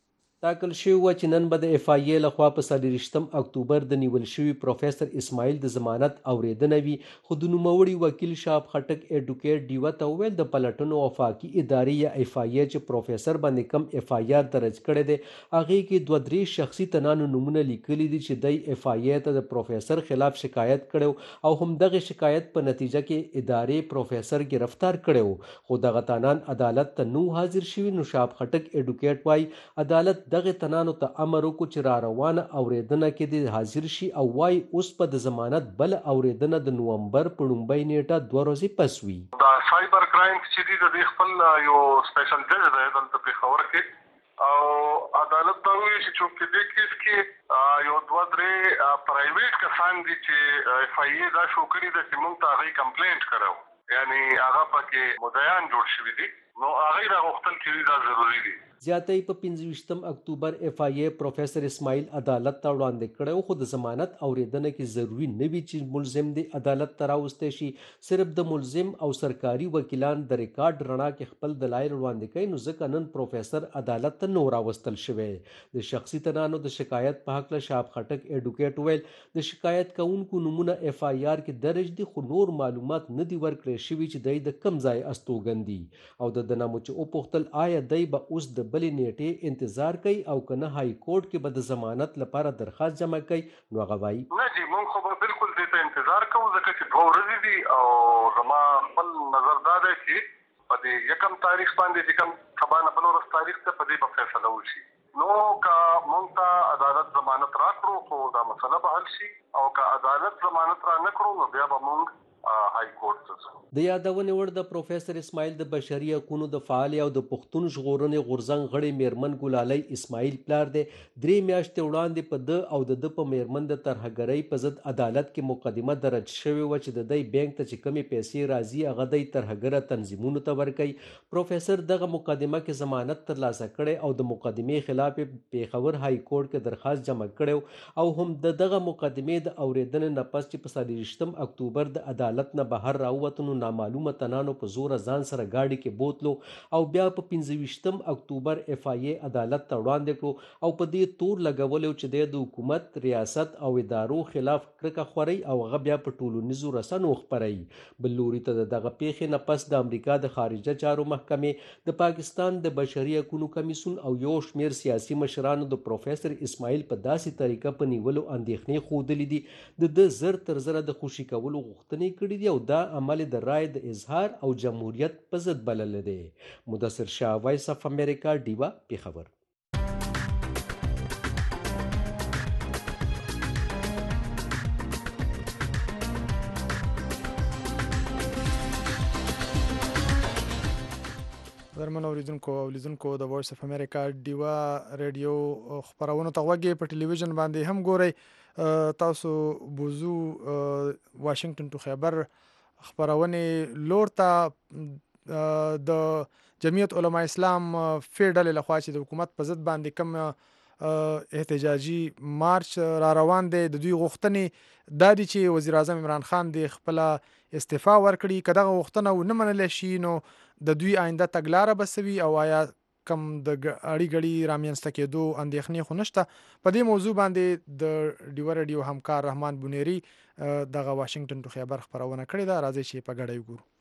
[SPEAKER 19] ټاکل شوی و چې نن به د اف آی ای لخوا په څلېرویشتم اکتوبر د نیول شوي پروفیسور اسماعیل د ضمانت اوریدنه وي، خو د نوموړي وکیل شاب خټک ایډوکیټ ډیوه ته وویل د پلټنو وفاقي ادارې یا اف آی ای چې پروفیسور باندې کم اف آی آر درج کړی دی هغې کې دوه درې شخصي تنانو نومونه لیکلي دي چې دی اف آی ای ته د پروفیسور خلاف شکایت کړی او همدغه شکایت په نتیجه کې ادارې پروفیسور گرفتار کړی، خو دغه تنان عدالت ته نو حاضر شوي. نو شاب خټک ایډوکیټ وایي عدالت دغه تنانو ته امر وکړو چې را روانه اوریدنه کې د حاضر شي او وایي اوس په د ضمانت بل اوریدنه د نومبر په لومړۍ نیټه دوه ورځې پس وي.
[SPEAKER 20] دا سایبر کرایم چې دی د خپل یو سپیشل جج دی دلته پېښور کې او عدالت ته وایي چې چونکې دې کیس کې یو دوه درې پرایویټ کسان دي چې اف آی ای دا شو کړي ده چې موږ ته هغوی کمپلینټ کړی یعنی هغه پکې مدعیان جوړ شوي دي، نو هغوی دا غوښتل چې دا ضروري دي.
[SPEAKER 19] زیاتې په پنځه اکتوبر اف آی ای پروفیسور اسماعیل عدالت ته وړاندې کړی خو د ضمانت اوریدنه کې ضروری نه وي چې ملزم دی عدالت ته راوستی شي، صرف د ملزم او سرکاري وکیلان د ریکارډ رڼا کې خپل دلایل وړاندې کوي. نو ځکه نن پروفیسور عدالت ته نو راوستل شوی. د شخصي تنانو د شکایت په هکله شاب خټک ایډوکیټ ویل د شکایت کوونکو نومونه اف آی آر کې درج دي خو نور معلومات نه دي ورکړی شوي چې دی د کم ځای استوګن دي او د ده نه مو چې وپوښتل آیا دی به اوس د بلې نیټې انتظار کوي او کنه های کورټ کې به د ضمانت لپاره درخواست جمع کوي. نو هغه وایي
[SPEAKER 20] نه جی موږ خو به بالکل دې ته انتظار کوو ځکه چې دوه ورځې دي او زما خپل نظر دا دی چې په دې یکم تاریخ باندې چې کوم سبا نه بل ورځ تاریخ ته په دې به فیصله وشي. نو که موږ ته عدالت ضمانت راکړو خو دا مسله به حل شي او که عدالت ضمانت را نه کړو نو بیا به موږ های کورټ ته.
[SPEAKER 19] د یادونې وړ د پروفیسور اسماعیل د بشري حقوقو د فعال او د پښتون ژغورنې غورځنګ غړی میرمن ګلالۍ اسماعیل پلار دی درې میاشتې وړاندې په ده او د ده په میرمن د ترهګرۍ په ضد عدالت کې مقدمه درج شوې وه چې د دی بینک ته چې کمې پیسې راځي هغه دی ترهګره تنظیمونو ته ورکوي. پروفیسور دغه مقدمه کې ضمانت ترلاسه کړی او د مقدمې خلاف پیښور های کورټ کې درخواست جمع کړی او هم د دغه مقدمې د اورېدنې نه پس چې په څلېرویشتم اکتوبر د عدالت نه بهر راووتو نو نامعلومه تنانو په زوره ځان سره ګاډي کې بوتلو او بیا په پنځه ویشتم اکتوبر اف آی ای عدالت ته وړاندې کړو او په دې تور لګولو چې د حکومت ریاست او ادارو خلاف کرکه خوري او هغه بیا په ټولنیزو رسنیو خپروي. بل لوري ته دغه پیښې نه پس د امریکا د خارجه چارو محکمې د پاکستان د بشري حقوقو کمیسیون او یو شمېر سیاسي مشرانو د پروفیسور اسماعیل په داسې طریقه په نیولو اندېښنې ښودلې دي د ده زر تر زره د خوشي کولو غوښتنې کړي دي او دا عمل د رای د اظهار او جمهوریت په ضد بللی دی. مدثر شاه، وایس اف امریکا، ډیوه، پیښور.
[SPEAKER 2] درمن اوریدونکو او لیدونکو د وایس اف امریکا ډیوا ریډیو خبرونه ته غوږی په ټلویزیون باندې هم ګورئ. تاسو بوزو واشنگټن ټو خیبر خبرونه لور ته د جمعیت علماء اسلام فیډل لخوا چې د حکومت په ضد باندې کوم احتجاجي مارچ را روان دی د دوی غوښتنې دا دي چې وزیر اعظم عمران خان د خپل استعفا ورکړي. که دغه غوښتنه ونه منلی شي نو د دوی آینده تګلاره به څه وي او آیا کم د اړي ګړي رامنځته کېدو اندېښنې خو نشته. په دې موضوع باندې د ډیوه ریډیو همکار رحمان بونیری دغه واشنگټن ټو خیبر خبرونه کړې ده. راځئ چې په ګډه وګورو.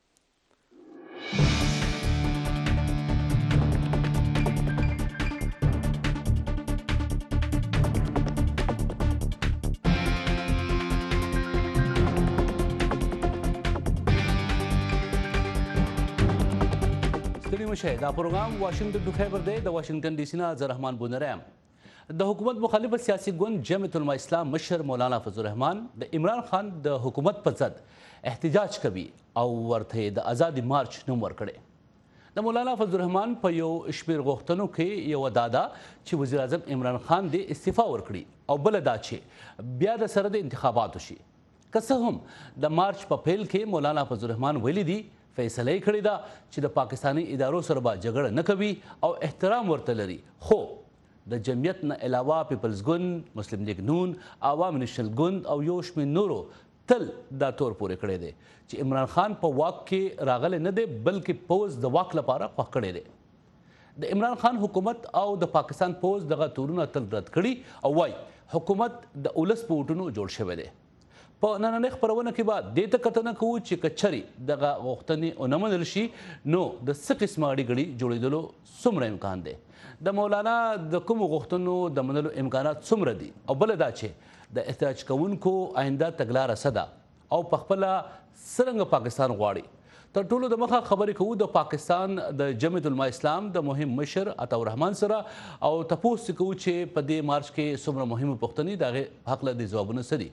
[SPEAKER 9] مشه دا پروګرام واشنگټن ټو خیبر دی د واشنگټن ډي سي نه زه رحمان بونری یم. د حکومت مخالف سیاسي ګوند جمعیت علماء اسلام مشر مولانا فضل الرحمن د عمران خان د حکومت په ضد احتجاج کوي او ورته د ازادي مارچ نوم ورکړی. د مولانا فضل الرحمن په یو شمېر غوښتنو کې یو دا ده چې وزیر اعظم عمران خان دې استعفا ورکړي او بله دا چې بیا د سره د انتخاباتو شي. که څه هم د مارچ په پیل کې مولانا فضل الرحمن ویلي دي فیصله یې کړې ده چې د پاکستاني ادارو سره به جګړه نه کوي او احترام ورته لري، خو د جمعیت نه علاوه پیپلز ګوند، مسلم لیگ نون، عوام نیشنل ګوند او یو شمېر نورو تل دا تور پورې کړی دی چې عمران خان په واک کې راغلی نه دی بلکې پوز د واک لپاره خوښ کړی دی. د عمران خان حکومت او د پاکستان پوز دغه تورونه تل رد کړي او وای حکومت د اولس په ووټونو جوړ شوی دی. په نننۍ خپرونه کې به دې ته کتنه کوو چې که چرې دغه غوښتنې ونه منل شي نو د څه قسمه اړیګړي جوړېدلو څومره امکان دی، د مولانا د کومو غوښتنو د منلو امکانات څومره دي، او بله دا چې د احتجاج کوونکو آینده تګلاره څه ده او پخپله څرنګه پاکستان غواړي. تر ټولو د مخه خبرې کوو د پاکستان د جمعیت العلماء اسلام د مهم مشر عطا الرحمن سره او تپوس کوو چې په دې مارچ کې څومره مهمه پوښتنې د هغې په هکله د ځوابونه څه دي.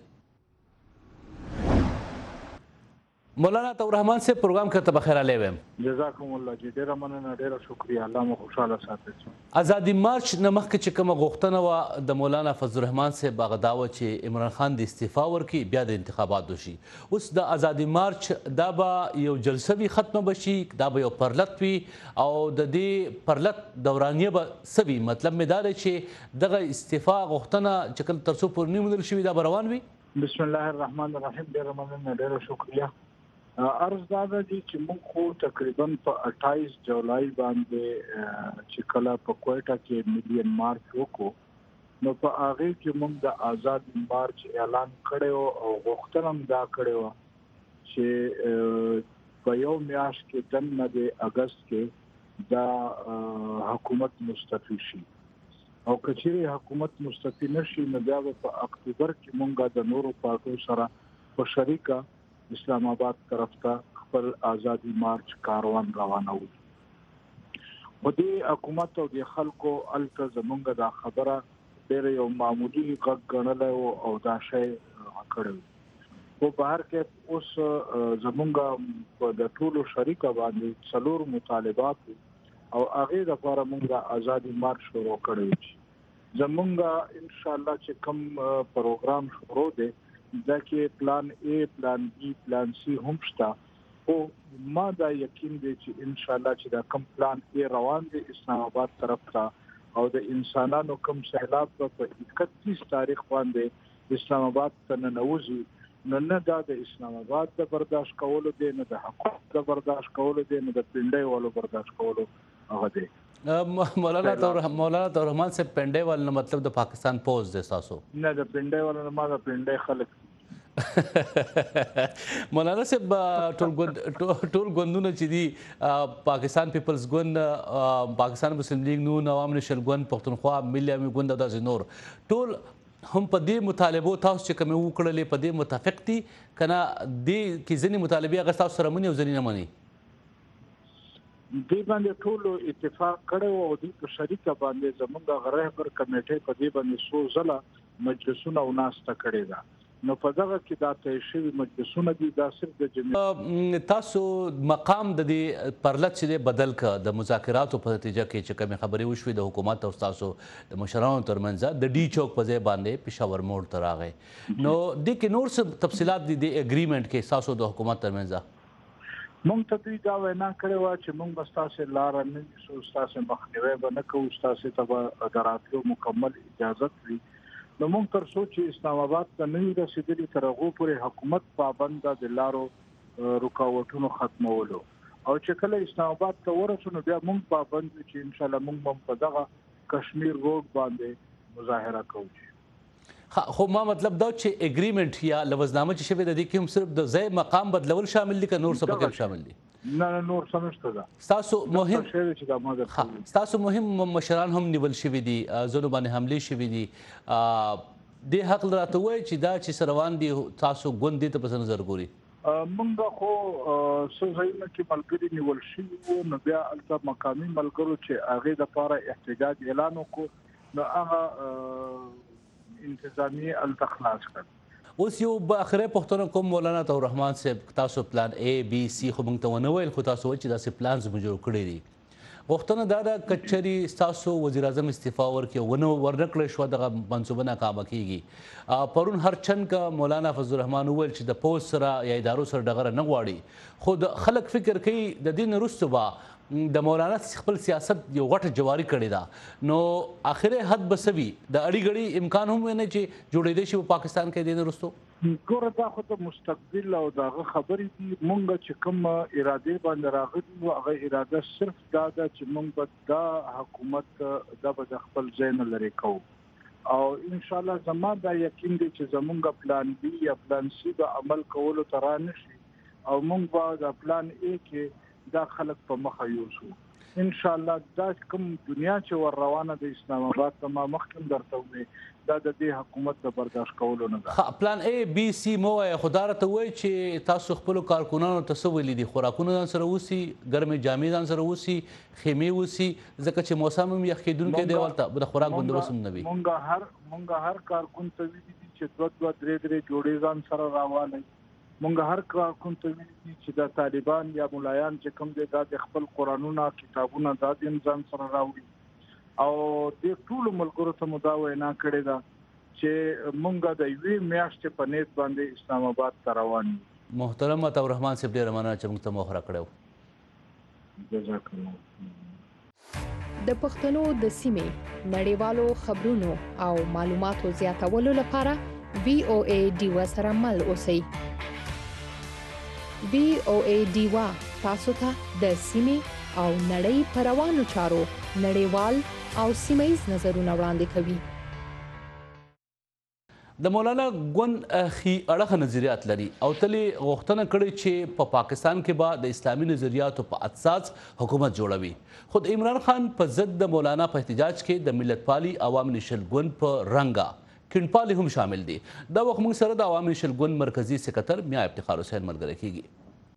[SPEAKER 9] مولانا عطا الرحمن سے پروگرام کرتے بخیر علیہ ویم.
[SPEAKER 8] جزاکم الله جی ډیره مننه ډیره شکریہ الله مو خوشاله ساتي.
[SPEAKER 9] ازادي مارچ نمخ کې چې کومه غوښتنه وه د مولانا فضل الرحمن سے هغه دا وه چې عمران خان د استعفا ورکړي بیا د انتخابات وشي. اوس د ازادي مارچ دا به یو جلسه وي ختمه به شي، دا به یو پرلط وي او د دې پرلط دورانیه به څه وي؟ مطلب مې دا دی چې دغه استعفا غوښتنه چې کله تر څو پورې نه موندل شوي دا به روان وي.
[SPEAKER 8] بسم الله الرحمن الرحیم. ډیره مننه ډیره شکریہ. عرض دا ده چې موږ خو تقریبا په اټھائیس جولای باندې چې کله په کوټه کې میلیون مارچ وکړو نو په هغه کې موږ د آزاد مارچ اعلان کړو او غوښتنه هم دا کړو چې په یو میاشت کې د د اگست کې دا حکومت مستعفی شي او کچېرې حکومت مستعفی نشي نو بیا په اکتوبر کې موږ د نورو پارټو سره په شریکه اسلام آباد طرف ته خپل آزادی مارچ کاروان روانو. و دې حکومت او د خلکو الته زمونږ دا خبره ډېر یو معمولی غږ ګڼلی او دا شی کړی و. بهر کې اوس زمونږ د ټولو شریکه باندې څلور مطالبات او هغې دپاره موږ د آزادی مارچ شروع کړی. زمونږ انشاءالله چې کوم پروګرام شروع دی دا کې پلان ای، پلان بی، پلان سی هم شته، خو ما دا یقین دی چې ان شاء الله چې دا کوم پلان ای روان دی اسلام آباد طرف ته او د انسانانو کوم سیلاب په اکتیس تاریخ باندې اسلام آباد ته ننوځي نو نه دا د اسلام آباد د برداشت کولو دی، نه د حکومت د برداشت کولو دی، نه د پنډۍ والو برداشت کولو هغه دی.
[SPEAKER 9] مولانا مولانا الرحمن سے پنډۍ وال نه مطلب د پاکستان پوز دی تاسو؟
[SPEAKER 8] نه د پنډۍ وال نه ما د پنډۍ خلک
[SPEAKER 9] مولانا صاحب ټول ګوندونه چې دي پاکستان پیپلز ګوند، پاکستان مسلم لیگ نون، عوام نیشنل ګوند، پښتونخوا ملي عوامي ګوند او داسې نور ټول هم په دې مطالبو تاسو چې کومې وکړلې په دې متفق دي که نه دې کې ځینې مطالبې هغه تاسو سره مني او ځینې نه مني؟
[SPEAKER 8] دې باندې ټولو اتفاق کړی او دوی په شریکه باندې زموږ رهبر کمیټې په دې باندې څو ځله مجلسونه او ناسته کړې ده. نو په دغه کې دا طی شوي مجلسونه دي دا صرف د جمعیت
[SPEAKER 9] تاسو مقام د دې پرلط چې دی بدل که د مذاکراتو په نتیجه کې چې کومې خبرې وشوې د حکومت او ستاسو د مشرانو ترمنځ د ډي چوک په ځای باندې پېښور موړ ته راغی نو دې کې نور څه تفصیلات دي د اګریمنټ کې ستاسو د حکومت ترمنځ؟
[SPEAKER 8] مونږ ته دوی دا وینا کړې وه چې مونږ به ستاسې لاره نه نیسو، ستاسې مخنیوی به نه کوو، ستاسې ته به د راتلو مکمل اجازت وي. نو مونږ تر څو چې اسلام آباد ته نه وي رسېدلي تر هغو پورې حکومت پابند ده د لارو رکاوټونو ختمولو او چې کله اسلام آباد ته ورسو نو بیا مونږ پابند یو چې انشاءالله مونږ به په دغه کشمیر روډ باندې مظاهره کوو.
[SPEAKER 9] خو ما مطلب دا چې اګریمنټ یا لوزنامه چې شوې د دې کې هم صرف د ځای مقام بدلول شامل دي که نور څه پکې شامل دي؟
[SPEAKER 8] نه نه نور څه نشته ده.
[SPEAKER 9] ستاسو مهم ستاسو مهم مشران هم نیول شوي دي، ځینو باندې حملې شوي دي، دې حق راته ووایي چې دا چې روان دي تاسو ګوند دې ته په څه نظر ګوري؟
[SPEAKER 8] مونږ خو څه ځایونه کې ملګري نیول شوي وو نو بیا هلته مقامي ملګرو چې هغې دپاره احتجاج اعلان وکړو نو هغه انتظامیه هلته خلاص کړ.
[SPEAKER 9] اوس یو به اخري پوښتنه کوم مولانا طاهر الرحمن صاحب تاسو پلان اے بی سی خو موږ ته ونه ویل خو تاسو وایي چې داسې پلانز مو جوړ کړی دي غوښتنه دا ده که چېرې ستاسو وزیر اعظم استعفا ورکړي ونه ورنه کړی شوه دغه منصوبه ناکامه کېږي پرون هر چند که مولانا فضل الرحمن وویل چې د پوځ سره یا ادارو سره ډغره نه غواړي خو د خلک فکر کوي د دې نه وروسته به د مولانا خپل سیاست یو غټه جواري کړې ده نو آخري حد به څه وي د اړي غړي امکان هم ویني چې جوړېدی شي په پاکستان کې دې نه وروسته
[SPEAKER 8] ګوره دا خو د مستقبل او دغه خبرې دي مونږ چې کوم اراده باندې راغلي وو هغه اراده صرف دا ده چې مونږ به دا حکومت دا به د خپل ځای نه لرې کوو او ان شاء الله زما دا یقین دی چې زمونږ پلان بی یا پلان سی به عمل کولو ته رانشي او مونږ به د پلان ای کې دا خلک په مخه یوسو ان شاء الله دا کوم دنیا چې ور روانه د اسلام آباد ته ما مخکې درته وې دا د دې حکومت د برداشت کولو نه ده
[SPEAKER 9] پلان ای بی سی مو وایي خو دا راته وایي چې تاسو خپلو کارکونانو ته څه ویلي دي خوراکونه ځان سره اوسي ګرمې جامې ځان سره اوسي خیمې اوسي ځکه چې موسم هم یخ کېدونکی دی ورته د خوراک بندوبست هم نه وي
[SPEAKER 8] مونږ هر مونږ هر کارکون ته ویلي دي چې دوه دوه درې درې جوړې ځان سره راوالئ مونږ هر کارکون ته ویلي دي چې د طالبان یا ملایان چې کوم دی دا د خپل قرآنونه کتابونه دا د ځان سره راوړي او د ټولو ملګرو ته مو دا وینا کړې ده چې مونږ د یوې میاشتې په نیت باندې اسلام آباد ته روان یو
[SPEAKER 9] محترم طاهر الرحمن صاحب ډېره مننه چې موږ ته موخه راکړې
[SPEAKER 8] جزاک الله
[SPEAKER 1] د پښتنو د سیمې نړیوالو خبرونو او معلوماتو زیاتولو لپاره وی او ای ډیوا سره مل اوسئ وی او ای ډیوا تاسو ته د سیمې او نړۍ په روانو چارو نړیوال او سیمه‌ییز نظرونه وړاندې کوي
[SPEAKER 9] د مولانا ګوند خي اړخ نظریات لري او تلې غوښتنه کړې چې په پاکستان کې به د اسلامي نظریاتو په اساس حکومت جوړوي خود عمران خان په ضد د مولانا په احتجاج کې د ملت پالي عوام نشل ګوند په رنګه کڼپالي هم شامل دي دا وخت موږ سره د عوام نشل ګوند مرکزی سکرټر میا افتخار حسین ملګری کیږي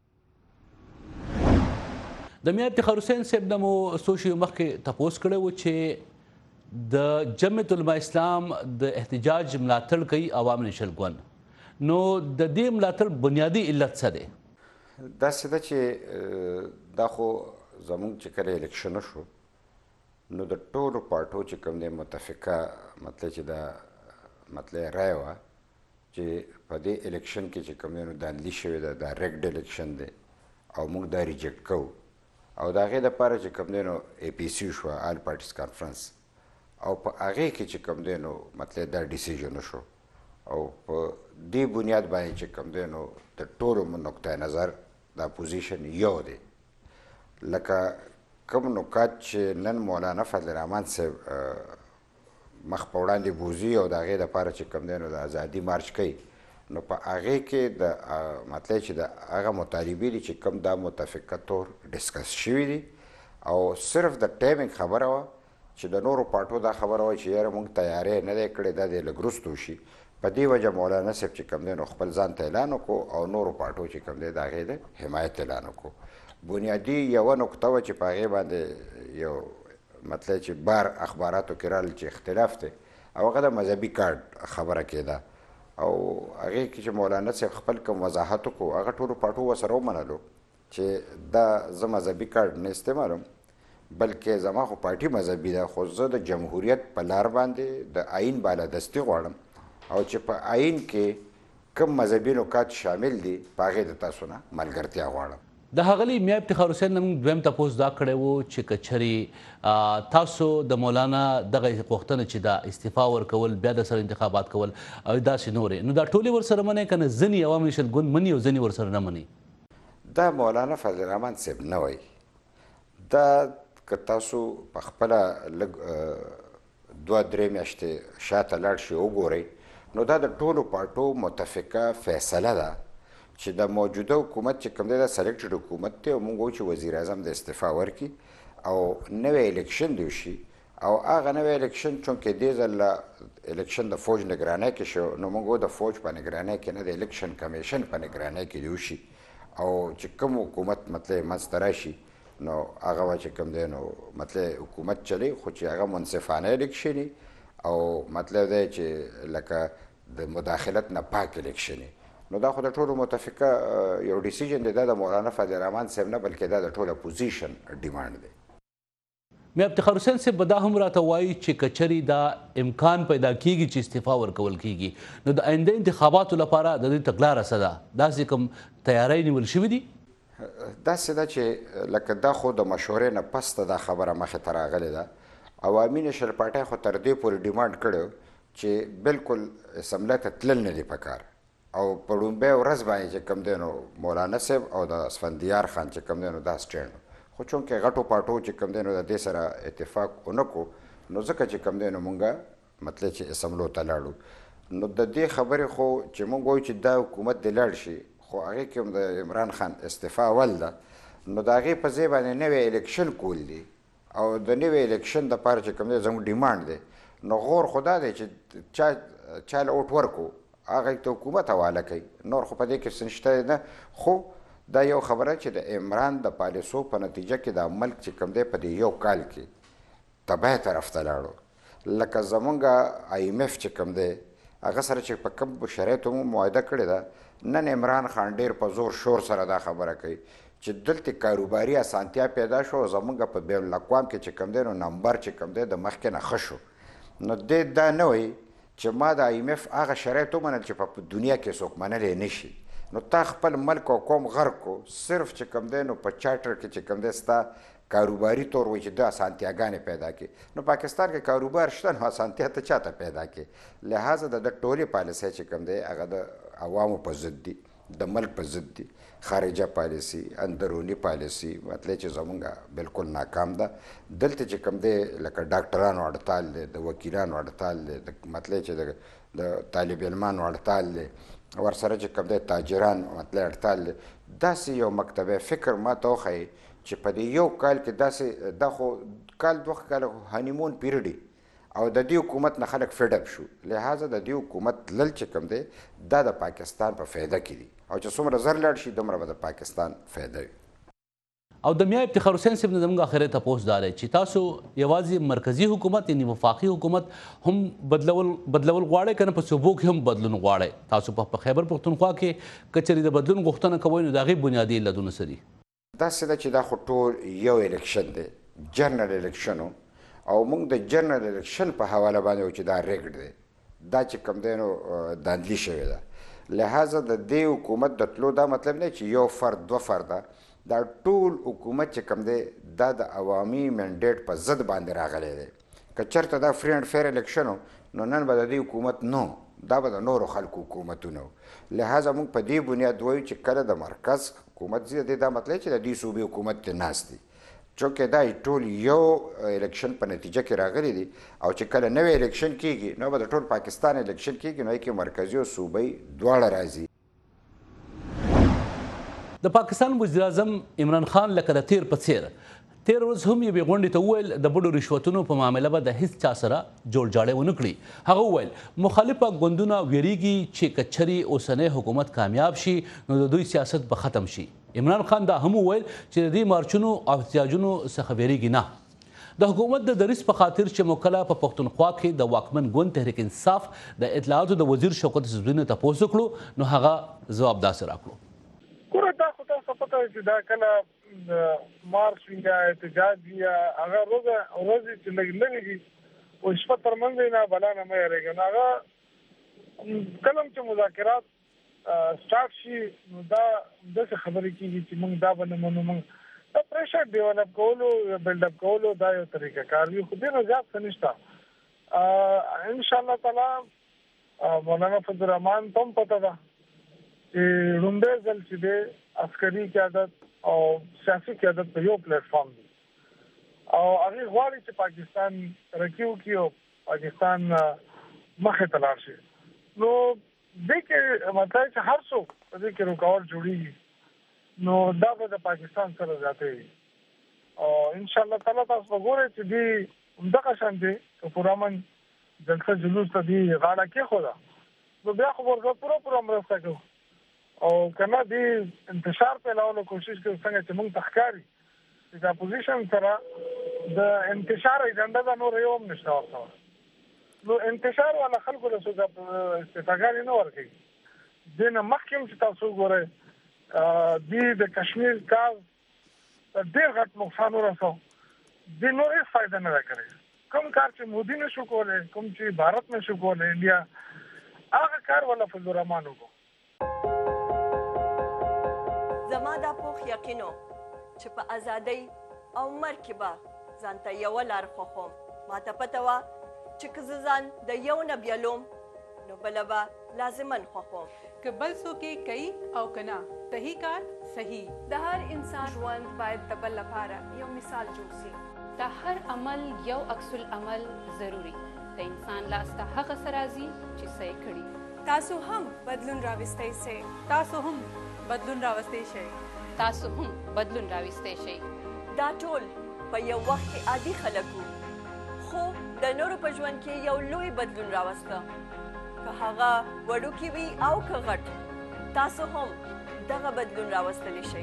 [SPEAKER 9] د میا افتخار حسین صاحب د مو سوشي مخکې تپوس کړی و چې د جمعیت العلماء اسلام د احتجاج ملاتړ کوي عوام نشل ګوند نو د دې ملاتړ بنیادی علت څه دی
[SPEAKER 6] دا څه ده چې دا خو زموږ چې کله الیکشن شو نو د ټولو پارټو چې کوم دی متفقه مطلب چې دا مطلب رای وه چې په دې الیکشن کې چې کوم دی نو داندلي شوې ده دا ریګډ الیکشن دی او موږ دا ریجیکټ کوو او د هغې دپاره چې کوم دی نو اے پی سی شوه آل پارټیز کانفرنس او په هغې کې چې کوم دی نو مطلب دا ډیسیژن وشو او په دې بنیاد باندې چې کوم دی نو د ټولو نقطه نظر دا پوزیشن یو دی لکه کوم نکات چې نن مولانا فضل الرحمن صاحب مخ په وړاندې بوځي او د هغې دپاره چې کوم دی نو د ازادي مارچ کوي نو په هغې کې د مطلب چې د هغه مطالبې دي چې کوم دا متفقه طور ډسکس شوي دي او صرف د ټایمینګ خبره وه چې د نورو پارټو دا خبره وه چې یاره موږ تیاری نه دی کړی دا دی لږ وروسته وشي په دې وجه مولانا صاحب چې کوم دی نو خپل ځان ته اعلان وکړو او نورو پارټو چې کوم دی د هغې د حمایت اعلان وکړو بنیادي یوه نقطه وه چې په هغې باندې یو مطلب چې بار اخباراتو کې رال چې اختلاف دی او هغه د مذهبي کارډ خبره کېده او هغې کې چې مولانا صاحب خپل کوم وضاحت وکړو هغه ټولو پارټو ورسره ومنلو چې دا زه مذهبي کارډ نه استعمالوم بلکې زما خو پارټي مذهبي ده خو زه د جمهوریت په لار باندې د آئین بالادستي غواړم او چې په آئین کې کوم مذهبي نکات شامل دي په هغې د تاسو نه ملګرتیا غواړم
[SPEAKER 9] د هغلی میا افتخار حسین نه موږ دویم تپوس دا کړی و چې که چېرې تاسو د مولانا دغه غوښتنه چې دا استعفا ورکول بیا د سره انتخابات کول او داسې نورې نو دا ټولې ورسره منئ که نه ځینې عوام نشل ګوند مني او ځینې ورسره نه مني
[SPEAKER 6] دا مولانا فضل الرحمن صاحب نه وایي دا که تاسو په خپله لږ دوه درې میاشتې شاته لاړ شئ وګورئ نو دا د ټولو پارټو متفقه فیصله ده چې د موجوده حکومت چې کوم دی دا سلیکټډ حکومت دی او موږ وایو چې وزیر اعظم د استعفا ورکړي او نوی الیکشن دی وشي او هغه نوی الیکشن چونکې دې ځل الیکشن د فوج نگرانۍ کې شو نو موږ وایو د فوج په نگرانۍ کې نه د الیکشن کمیشن په نگرانۍ کې دی وشي او چې کوم حکومت مطلب منځته راشي نو هغه به چې کوم دی نو مطلب حکومت چلی خو چې هغه منصفانه الیکشن او مطلب دی چې لکه د مداخلت نه پاک الیکشن نو دا خو د ټولو متفقه یو ډیسیژن دی دا د مولانا فضل الرحمن صاحب نه بلکې دا د ټوله اپوزیشن ډیمانډ دی.
[SPEAKER 9] مې افتخار حسین صاحب به دا هم راته وایي چې کچري دا امکان پیدا کیږي چې استعفا ورکول کیږي نو د آینده انتخاباتو لپاره د دې تګلاره څه ده؟ داسې کوم تیاری نیول شوي دي؟
[SPEAKER 6] داسې ده چې لکه دا خو د مشورې نه پس ته دا خبره مخې ته راغلې ده. عوامي نیشنل پارټۍ خو تر دې پورې ډیمانډ کړی چې بالکل اسمبلی ته تلل نه دي پکار او په لومبۍ ورځ باندې چې کوم دی نو مولانا صاحب او د اسفندیار خان چې کوم دی نو دا سټینډ خو چونکې غټو پاټو چې کوم دی نو د دې سره اتفاق ونه کړو نو ځکه چې کوم دی نو مونږ مطلب چې اسمبلو ته لاړو نو د دې خبرې خو چې مونږ وایو چې دا حکومت دې لاړ شي خو هغې کې هم د عمران خان استعفا اول ده نو د هغې په ځای باندې نوی الیکشن کول دي او د نوی الیکشن دپاره چې کوم دی زموږ ډیمانډ دی نو غور خو دا دی چې چا چا له اوټ ورکړو هغه ته حکومت حواله کوي نور خو په دې کې څه نشته نه خو دا یو خبره چې د عمران د پالیسو په نتیجه کې د ملک چې کوم دی په دې یو کال کې تباه طرف ته لاړو لکه زمونږ آی ایم ایف چې کوم دی هغه سره چې په کوم شرایطو مو معاهده کړې ده نن عمران خان ډېر په زور شور سره دا خبره کوي چې دلته کاروباري اسانتیا پیدا شو زمونږ په بین الاقوام کې چې کوم دی نو نمبر چې کوم دی د مخکې نه ښه شو نو دې دا نه وایي چې ما د آی ایم ایف هغه شرایط ومنل چې په دنیا کې څوک منلی نه شي نو تا خپل ملک او قوم غرق کو صرف چې کوم دی نو په چارټر کې چې کوم دی ستا کاروباري طور وایي چې د اسانتیاګانې پیدا کړي نو پاکستان کې کاروبار شته نو اسانتیا ته چاته پیدا کړي لہذا د ټولې پالیسۍ چې کوم دی هغه د عوامو په ضد دي د ملک په ضد دي خارجه پالیسي اندرونی پالیسي مطلب چې زمونږ بالکل ناکام ده دلته چې کوم دی لکه ډاکټرانو اړتال دی د وکیلانو اړتال دی د مطلب چې د طالب علمانو اړتال دی ورسره چې کوم دی تاجران مطلب اړتال دی داسې یو مکتبه فکر ما ته وښیي چې په دې یو کال کې داسې دا خو کال دوه کاله هانیمون پیریډ او د دې حکومت نه خلک فیډ اپ شو لہذا د دې حکومت لل چې کوم دی دا د پاکستان په فایده کې دي او چې څومره زر لاړ شي دومره به د پاکستان فایده وي.
[SPEAKER 9] او د میا افتخار حسین صاحب نه زموږ اخري تپوس دا دی چې تاسو یوازې مرکزی حکومت یعنی وفاقي حکومت هم بدلول بدلول غواړئ که نه په صوبو کې هم بدلون غواړئ تاسو په خیبر پښتونخوا کې که چېرې د بدلون غوښتنه کوئ نو د هغې بنیادي علتونه څه دي؟
[SPEAKER 6] داسې ده چې دا خو ټول یو الیکشن دی جنرال الیکشن او موږ د جنرال الیکشن په حواله باندې چې دا ریګډ دی دا چې کوم دی نو داندلي شوې ده لہذا د دې حکومت د تلو دا مطلب نه چې یو فرد دوه فرده دا ټول حکومت چې کوم دی دا د عوامي منډیټ په ضد باندې راغلی دی که چېرته دا فری اینډ فیر الیکشن نو نن به د دې حکومت نو دا به د نورو خلکو حکومتونه لہذا موږ په دې بنیاد وایو چې کله د مرکز حکومت ځي د دې دا مطلب چې د دې صوبې حکومت ته ناست دی چونکې دا ټول یو الیکشن په نتیجه کې راغلی دي او چې کله نوی الیکشن کیږي نو به د ټول پاکستان الیکشن کیږي نو کې مرکزي او صوبایي دواړه راځي.
[SPEAKER 9] د پاکستان وزیر اعظم عمران خان لکه د تیر په څیر تیر ورځ هم یوې غونډې ته وویل د بډو رشوتونو په معامله به د هیڅ چا سره جوړ جاړی ونه کړي. هغه وویل مخالفه ګوندونه ویریږي چې که چرې اوسنی حکومت کامیاب شي نو د دوی سیاست به ختم شي. عمران خان دا هم وویل چې د دې مارچونو او احتجاجونو څخه ویریږي نه. د حکومت د دریځ په خاطر چې موکله په پښتونخوا کې د واکمن ګوند تحریک انصاف د اطلاعاتو د وزیر شوکت صدري نه تپوس وکړو نو هغه ځواب داسې راکړو.
[SPEAKER 5] ګوره دا خو تاسو پته وي چې دا کله مارچ وي یا احتجاج وي یا هغه ورځ ورځې چې لږ لږ وي او شپه تر منځ نه بلا نه مه یېرېږي نو هغه کله هم چې مذاکرات سٹارټ شي نو دا داسې خبرې کېږي چې موږ دا به نه منو موږ دا پریشر ډیولپ کولو بلډ اپ کولو دا یو طریقه کار وي خو دې نه زیات څه نشته انشاءالله تعالی مولانا فضل الرحمن ته هم پته ده چې لومړی ځل چې دی عسکري قیادت او سیاسي قیادت په یو پلیټ فارم دی او هغې غواړي چې پاکستان ترقي وکړي او پاکستان مخې ته لاړ شي نو دې کې مطلب چې هر څوک په دې کې رکاوټ جوړېږي نو دا به د پاکستان سره زیاتېږي او انشاءالله تعالی تاسو به ګورئ چې دې همدغه شان دی که پرامن جلسه جلوس ته دې غاړه کېښوده نو بیا خو ورته پوره پوره مرسته کوو او که نه دې انتشار پیلولو کوشش کوو څنګه چې موږ ته ښکاري چې د اپوزیشن سره د انتشار ایجنډا دا نور یو هم نشته ورته نو انتشار والا خلکو له څه استفاګانې نه ورکوي. دې نه مخکې هم چې تاسو ګورئ دې د کشمیر کاز ډېر غټ نقصان ورسو. دې نور هېڅ فایده نه ده کړې. کوم کار چې مودي نشو کولی، کوم چې بھارت نشو کولی، انډیا، هغه کار والا فضل الرحمان وکړو.
[SPEAKER 11] زما دا پوخ یقین و چې په ازادۍ او مرګ کې به ځان ته یوه لار خوښوم. ماته پته وه چې که زه ځان د یو نه بیلوم نو بله به لازما خوښوم.
[SPEAKER 21] که بل څوک یې کوي او که نه، صحیح کار صحیح.
[SPEAKER 22] د هر انسان ژوند باید د بل لپاره یو مثال جوړ شي.
[SPEAKER 23] د هر عمل یو عکس العمل ضروري. د انسان لاس ته هغه څه راځي چې څه یې کړي.
[SPEAKER 22] تاسو هم بدلون راوستی شئ.
[SPEAKER 21] تاسو هم بدلون راوستی شئ.
[SPEAKER 23] تاسو هم بدلون راوستی شئ.
[SPEAKER 11] دا ټول په یو وخت کې عادي خلک وو، خو د نورو په ژوند کې یو لوی بدلون راوسته. که هغه وړوکی وي او که غټ، تاسو هم دغه بدلون راوستلی شئ.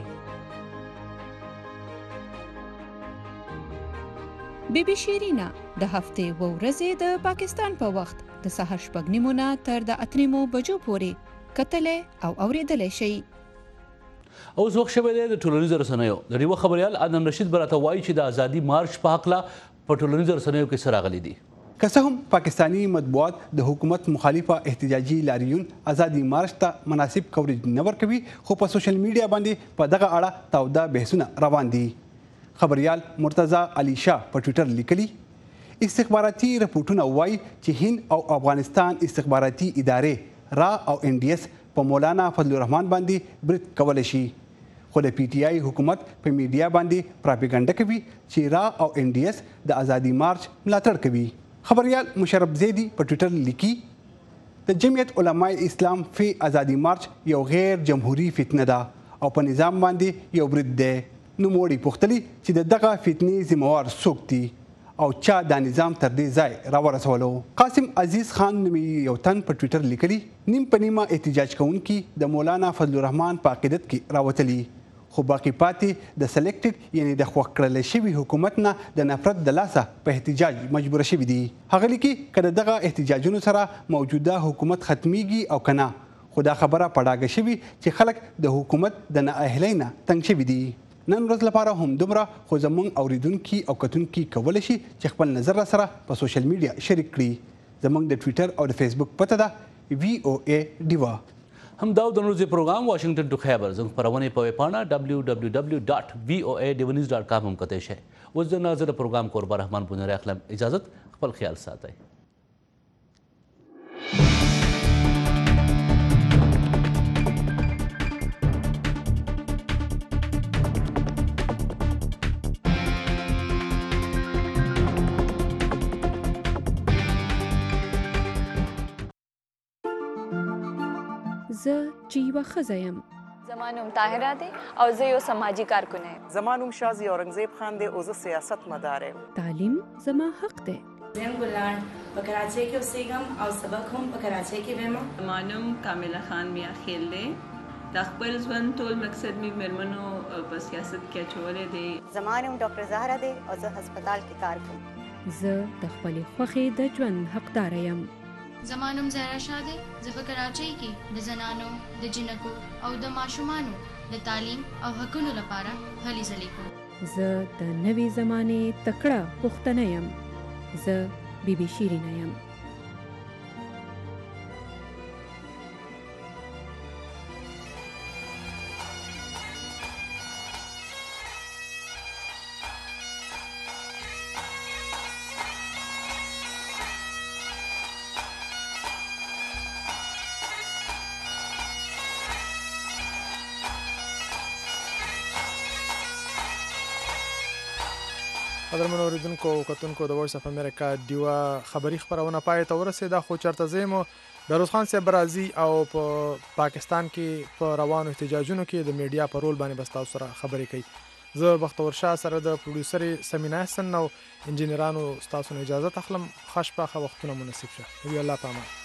[SPEAKER 24] بی بی شیرینا د هفتې و ورځې د پاکستان په وخت د سهار شپږ نیمو نه تر د اته نیمو بجو پورې کتلی او اوریدلی شئ.
[SPEAKER 9] اوس وخت شوی دی د ټولنیزو رسنیو. د ډیوه خبریال عدنان رشید به راته وایي چې د ازادي مارچ په هکله په ټولنیزو رسنیو کې څه راغلي دي.
[SPEAKER 25] که څه هم پاکستانی مطبوعات د حکومت مخالفه احتجاجي لاریون ازادي مارچ ته مناسب کوریج نه ورکوي، خو په سوشل میډیا باندې په دغه اړه تاوده بحثونه روان دي. خبریال مرتضی علي شاه په ټویټر لیکلي، استخباراتي رپورټونه وایي چې هند او افغانستان استخباراتي ادارې را او ان ډي اس په مولانا فضل الرحمان باندې برید کولی شي، خو د پی ټی آی حکومت په میډیا باندې پراپګاندا کوي چې را او ان ډي اس د ازادي مارچ ملاتړ کوي. خبریال مشرف زیدی په ټویټر لیکي، د جمعیت علماء اسلام فی ازادي مارچ یو غیر جمهوری فتنه ده او په نظام باندې یو برید دی. نوموړي پوښتلي چې د دغه فتنې ذمہوار څوک دي او چا دا نظام تر دې ځای راورسولو. قاسم عزیز خان نومي یو تن په ټویټر لیکلي، نیم په نیمه احتجاج کوونکي د مولانا فضل الرحمان په عقیدت کې راوتلي، خو باقي پاتې د سلیکټډ یعنی د خوښ کړل شوي حکومت نه د نفرت د لاسه په احتجاج مجبوره شوي دي. هغه لیکي که د دغه احتجاجونو سره موجوده حکومت ختمیږي او که نه، خو دا خبره په ډاګه شوي چې خلک د حکومت د نااهلۍ نه تنګ شوي دي. نن ورځ لپاره هم دومره، خو زموږ اوریدونکي او کتونکي کولی شي چې خپل نظر را سره په سوشل میډیا شریک کړي. زموږ د ټویټر او د فیسبوک پته ده وی او ای ډیوا.
[SPEAKER 9] همدا د نورو پروګرام واشنگټن ټو خیبر زموږ خپرونې په ویبپاڼه ډبلیو ډبلیو ډبلیو ډاټ وی او ای ډیونیوز ډاټ کام هم کتلی شئ. اوس د ناظر پروګرام کوربه رحمان بونری اخلم اجازت. خپل خیال ساتئ.
[SPEAKER 24] زه چې یوه ښځه یم.
[SPEAKER 22] زما نوم طاهره دی او زه یو سماجي کارکونه یم.
[SPEAKER 26] زما نوم شازي اورنګزیب خان دی او زه سیاست مدار یم.
[SPEAKER 24] تعلیم زما حق دی.
[SPEAKER 27] زه ګلان په کراچۍ کې اوسېږم او سبق هم په کراچۍ کې وایم.
[SPEAKER 28] زما نوم کامله خان میا خیل دی. د خپل ژوند ټول مقصد مې مېرمنو په سیاست کې اچولی دی.
[SPEAKER 29] زما نوم ډاکټر زهره دی او زه هسپتال کې کار کوم.
[SPEAKER 24] زه د خپلې خوښې د ژوند حقداره یم.
[SPEAKER 30] زما نوم زهرا شاه دی. زه په کراچۍ کې د زنانو، د جنکو او د ماشومانو د تعلیم او حقونو لپاره هلې ځلې کوم.
[SPEAKER 24] زه د نوې زمانې تکړه پښتنه یم. زه بی بی شیرینه یم.
[SPEAKER 2] قدرمن اوریدونکو او کتونکو د وایس اف امریکا ډیوا خبری خبرونه پای ته ورسېده، خو چرته زمو بیروز خان صاحب راضي او په پاکستان کې په روانو احتجاجونو کې د میډیا په رول باندې بس تاسو سره خبرې کوي. زه بختور شاه سره د پروډوسر سمینا حسن او انجینرانو تاسو نه اجازه تخلم. خوشبخته وختونه مناسب شه. وی الله پامان.